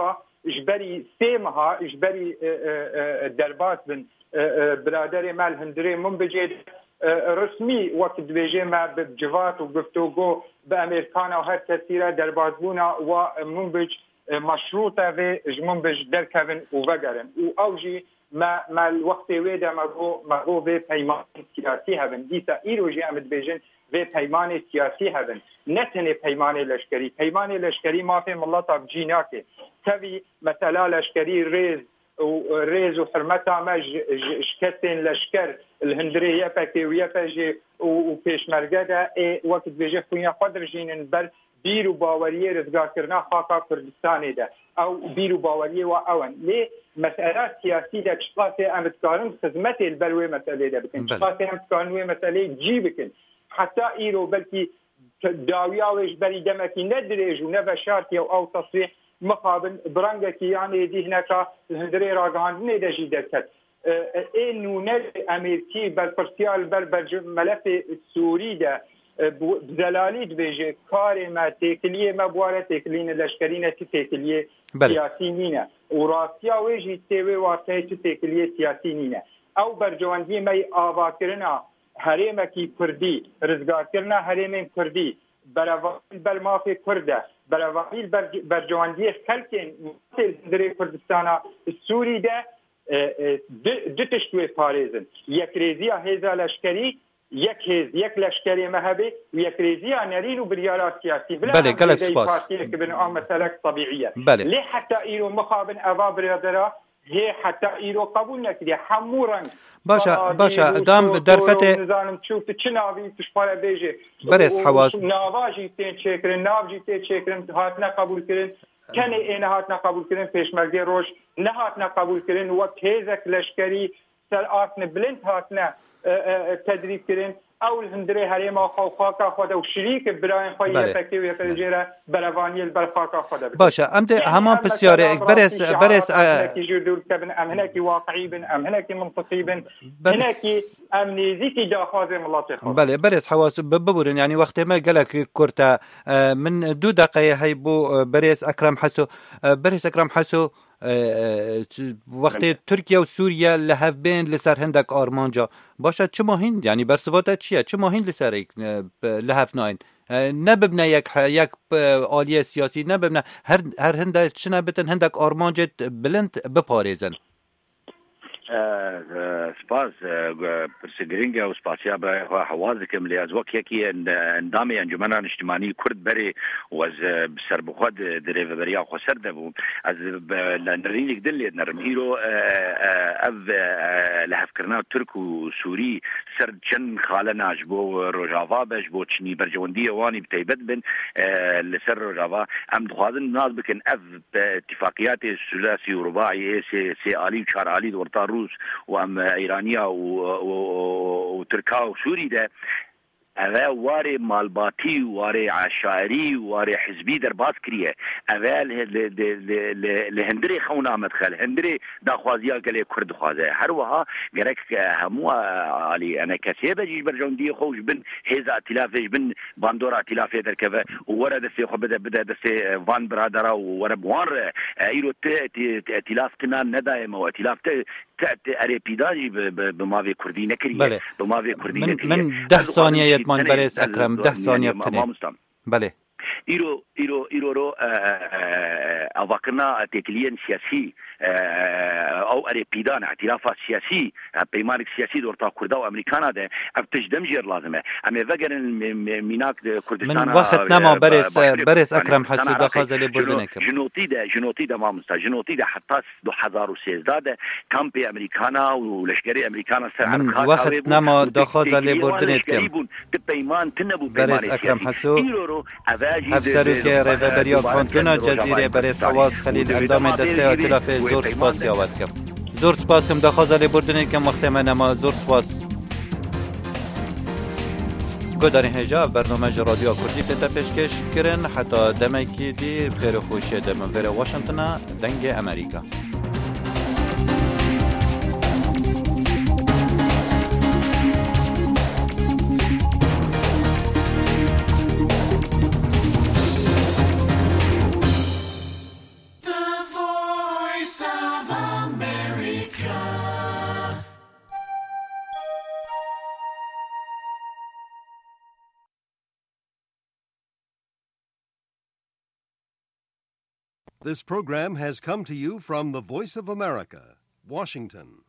اجبري سيمها اجبري دربات بن برادري مال هندري من بجد رسمي وقت بيجي ما بجوات وقفتوغو بامريكانا وهر كثيره دربازبونا ومن بج مشروطه في جمن بج دركبن وبقرن واوجي ما ما الوقت ويدا مرغو مرغو في بيمان سياسي هبن ديتا ايروجي امد بيجن في بيمان سياسي هبن نتني بيمان لشكري بيمان لشكري ما في ملطه بجيناكي تبي مثلا لشكري ريز وريز وحرمتها ما شكتين لشكر الهندري يبكي ويبجي وبيش مرقده اي وقت بيجي خويا قدر جين بر بيرو باوريه رزقا كرنا خاقا كردستاني ده او بيرو باوريه واون ليه مسألة سياسية ده تشخاصي امتكارن خدمتي البلوي مسألة ده بكن تشخاصي امتكارن مسألة جي بكن حتى ايرو بلكي داويا ويجبري دمكي ندريج ونبا شارتي او تصريح مقابل برانجكي يعني دي هناك الهندري راقان نيدا جي دركت انو نل امريكي بالفرسيال بل ملف السوري ده بزلاليد بيجي كاري ما تكليه ما بواره تكلين الاشكالين تكليه سياسيين وراسيا ويجي تيوي وارتي تكليه سياسيين او برجواندي ماي اباكرنا هريمكي كردي رزقاكرنا هريمين كردي برافيل بل ما في كرده برافيل برجواندي خلكين مثل دري كردستان السوري ده دتشتوي باريزن يكريزيا هذا الاشكالي یک هز یک لشکری مهبه و یک ریزی نرین و بریارات سیاسی بله گلک سپاس که بن آم مسئله طبیعیه بله لی حتی ایرو مقابل اوا برادرها هي حتى ایرو قبول نکردی حمورن باشا باشا دام درفته نزانم تشوف تشناوی تشپاره بیجه برس حواس ناواجی تین چکرن ناواجی تین چکرن هاتنا قبول کردن کنه این هاتنا قبول کردن پیشمرگی روش نه هاتنا قبول کردن و تیزک لشکری سر آتن بلند هاتنا تدريب كرين او الهندري هريما خوخاكا خدا وشريك براين خويا فكي ويفرجيرا برافاني البرخاكا خدا باشا امد همان بسياره برس برس هناكي جردول كبن ام هناكي واقعي بن ام هناكي منطقي بن هناكي امنيزيكي جاخازي ملاطي خدا بله برس حواس ببورن يعني وقت ما قالك كورتا من دو دقيقه هي بو برس اكرم حسو برس اكرم حسو وقت ترکیه و سوریه لحف بین لسر هندک آرمانجا باشد چه ماهین یعنی برسواتت چیه چه ماهین لسر لحف ناین نه ببنه یک یک آلیه سیاسی نه ببنه هر هر هندک چنه بتن هندک آرمانجت بلند بپاریزن سپاس پرسگرینگه و سپاسیا به حوازکم لیاز وکیکی اندامی انجمنان اجتماعی کرد بری و از سربخواد دریو بریا خسر دبو از لنرینیک دلیت نرم هیرو او لحف کرنا ترک و سوری سر چن خالناش بو روجاوا بش بو چنی برجواندی وانی بتیبت بن لسر روجاوا ام دخوازن ناز بکن اف اتفاقیات ثلاثی و رباعی سی سی آلی و چار آلی دورتا روس وام ايرانيا وتركيا وسوري ده اوه واري مالباتي واري عشائري واري حزبي درباس كريه اوه لهندري خونا مدخل هندري داخوازيا قال كرد خوازه هر وها غيرك همو علي انا كسي بجي برجوندي خوش بن هيزا ائتلافش بن باندورا ائتلاف دركبه ورد في بدا بدا دس فان برادرا ورب وار ايرو ائتلاف تنا ندايم ائتلاف اري بيداجي بماوي كردي نكريه بماوي كردي نكريه من ده ثانيه يتمان بريس اكرم ده ثانيه بتني بله ايرو ايرو ايرو رو اوكنا تكلين سياسي او اري بيدان اعتراف سياسي بيمارك سياسي دورتا كردا وامريكانا ده ابتجدم جير لازمه اما فجر ميناك كردستان من وقت نما بريس بريس اكرم حسو ده خازل بردنك جنوتي ده جنوتي ده ما مستا جنوتي ده حتى دو ألف وسيزده ده كامبي امريكانا ولشكري امريكانا سر من وقت نما ده خازل بردنك بيمان تنبو بريس اكرم حسو افسرو که ریوبریا کانتونا جزیره برس حواس خلیل اندام دسته ائتلاف زور سپاس یاوت کم زور سپاس کم دخوازه بردنی کم وقت من اما زور سپاس گدارین هجا برنامه رادیو کردی پیتا پیشکش کرن حتی دمکی دی بخیر خوشی دم ور واشنطن دنگ امریکا This program has come to you from the Voice of America, Washington.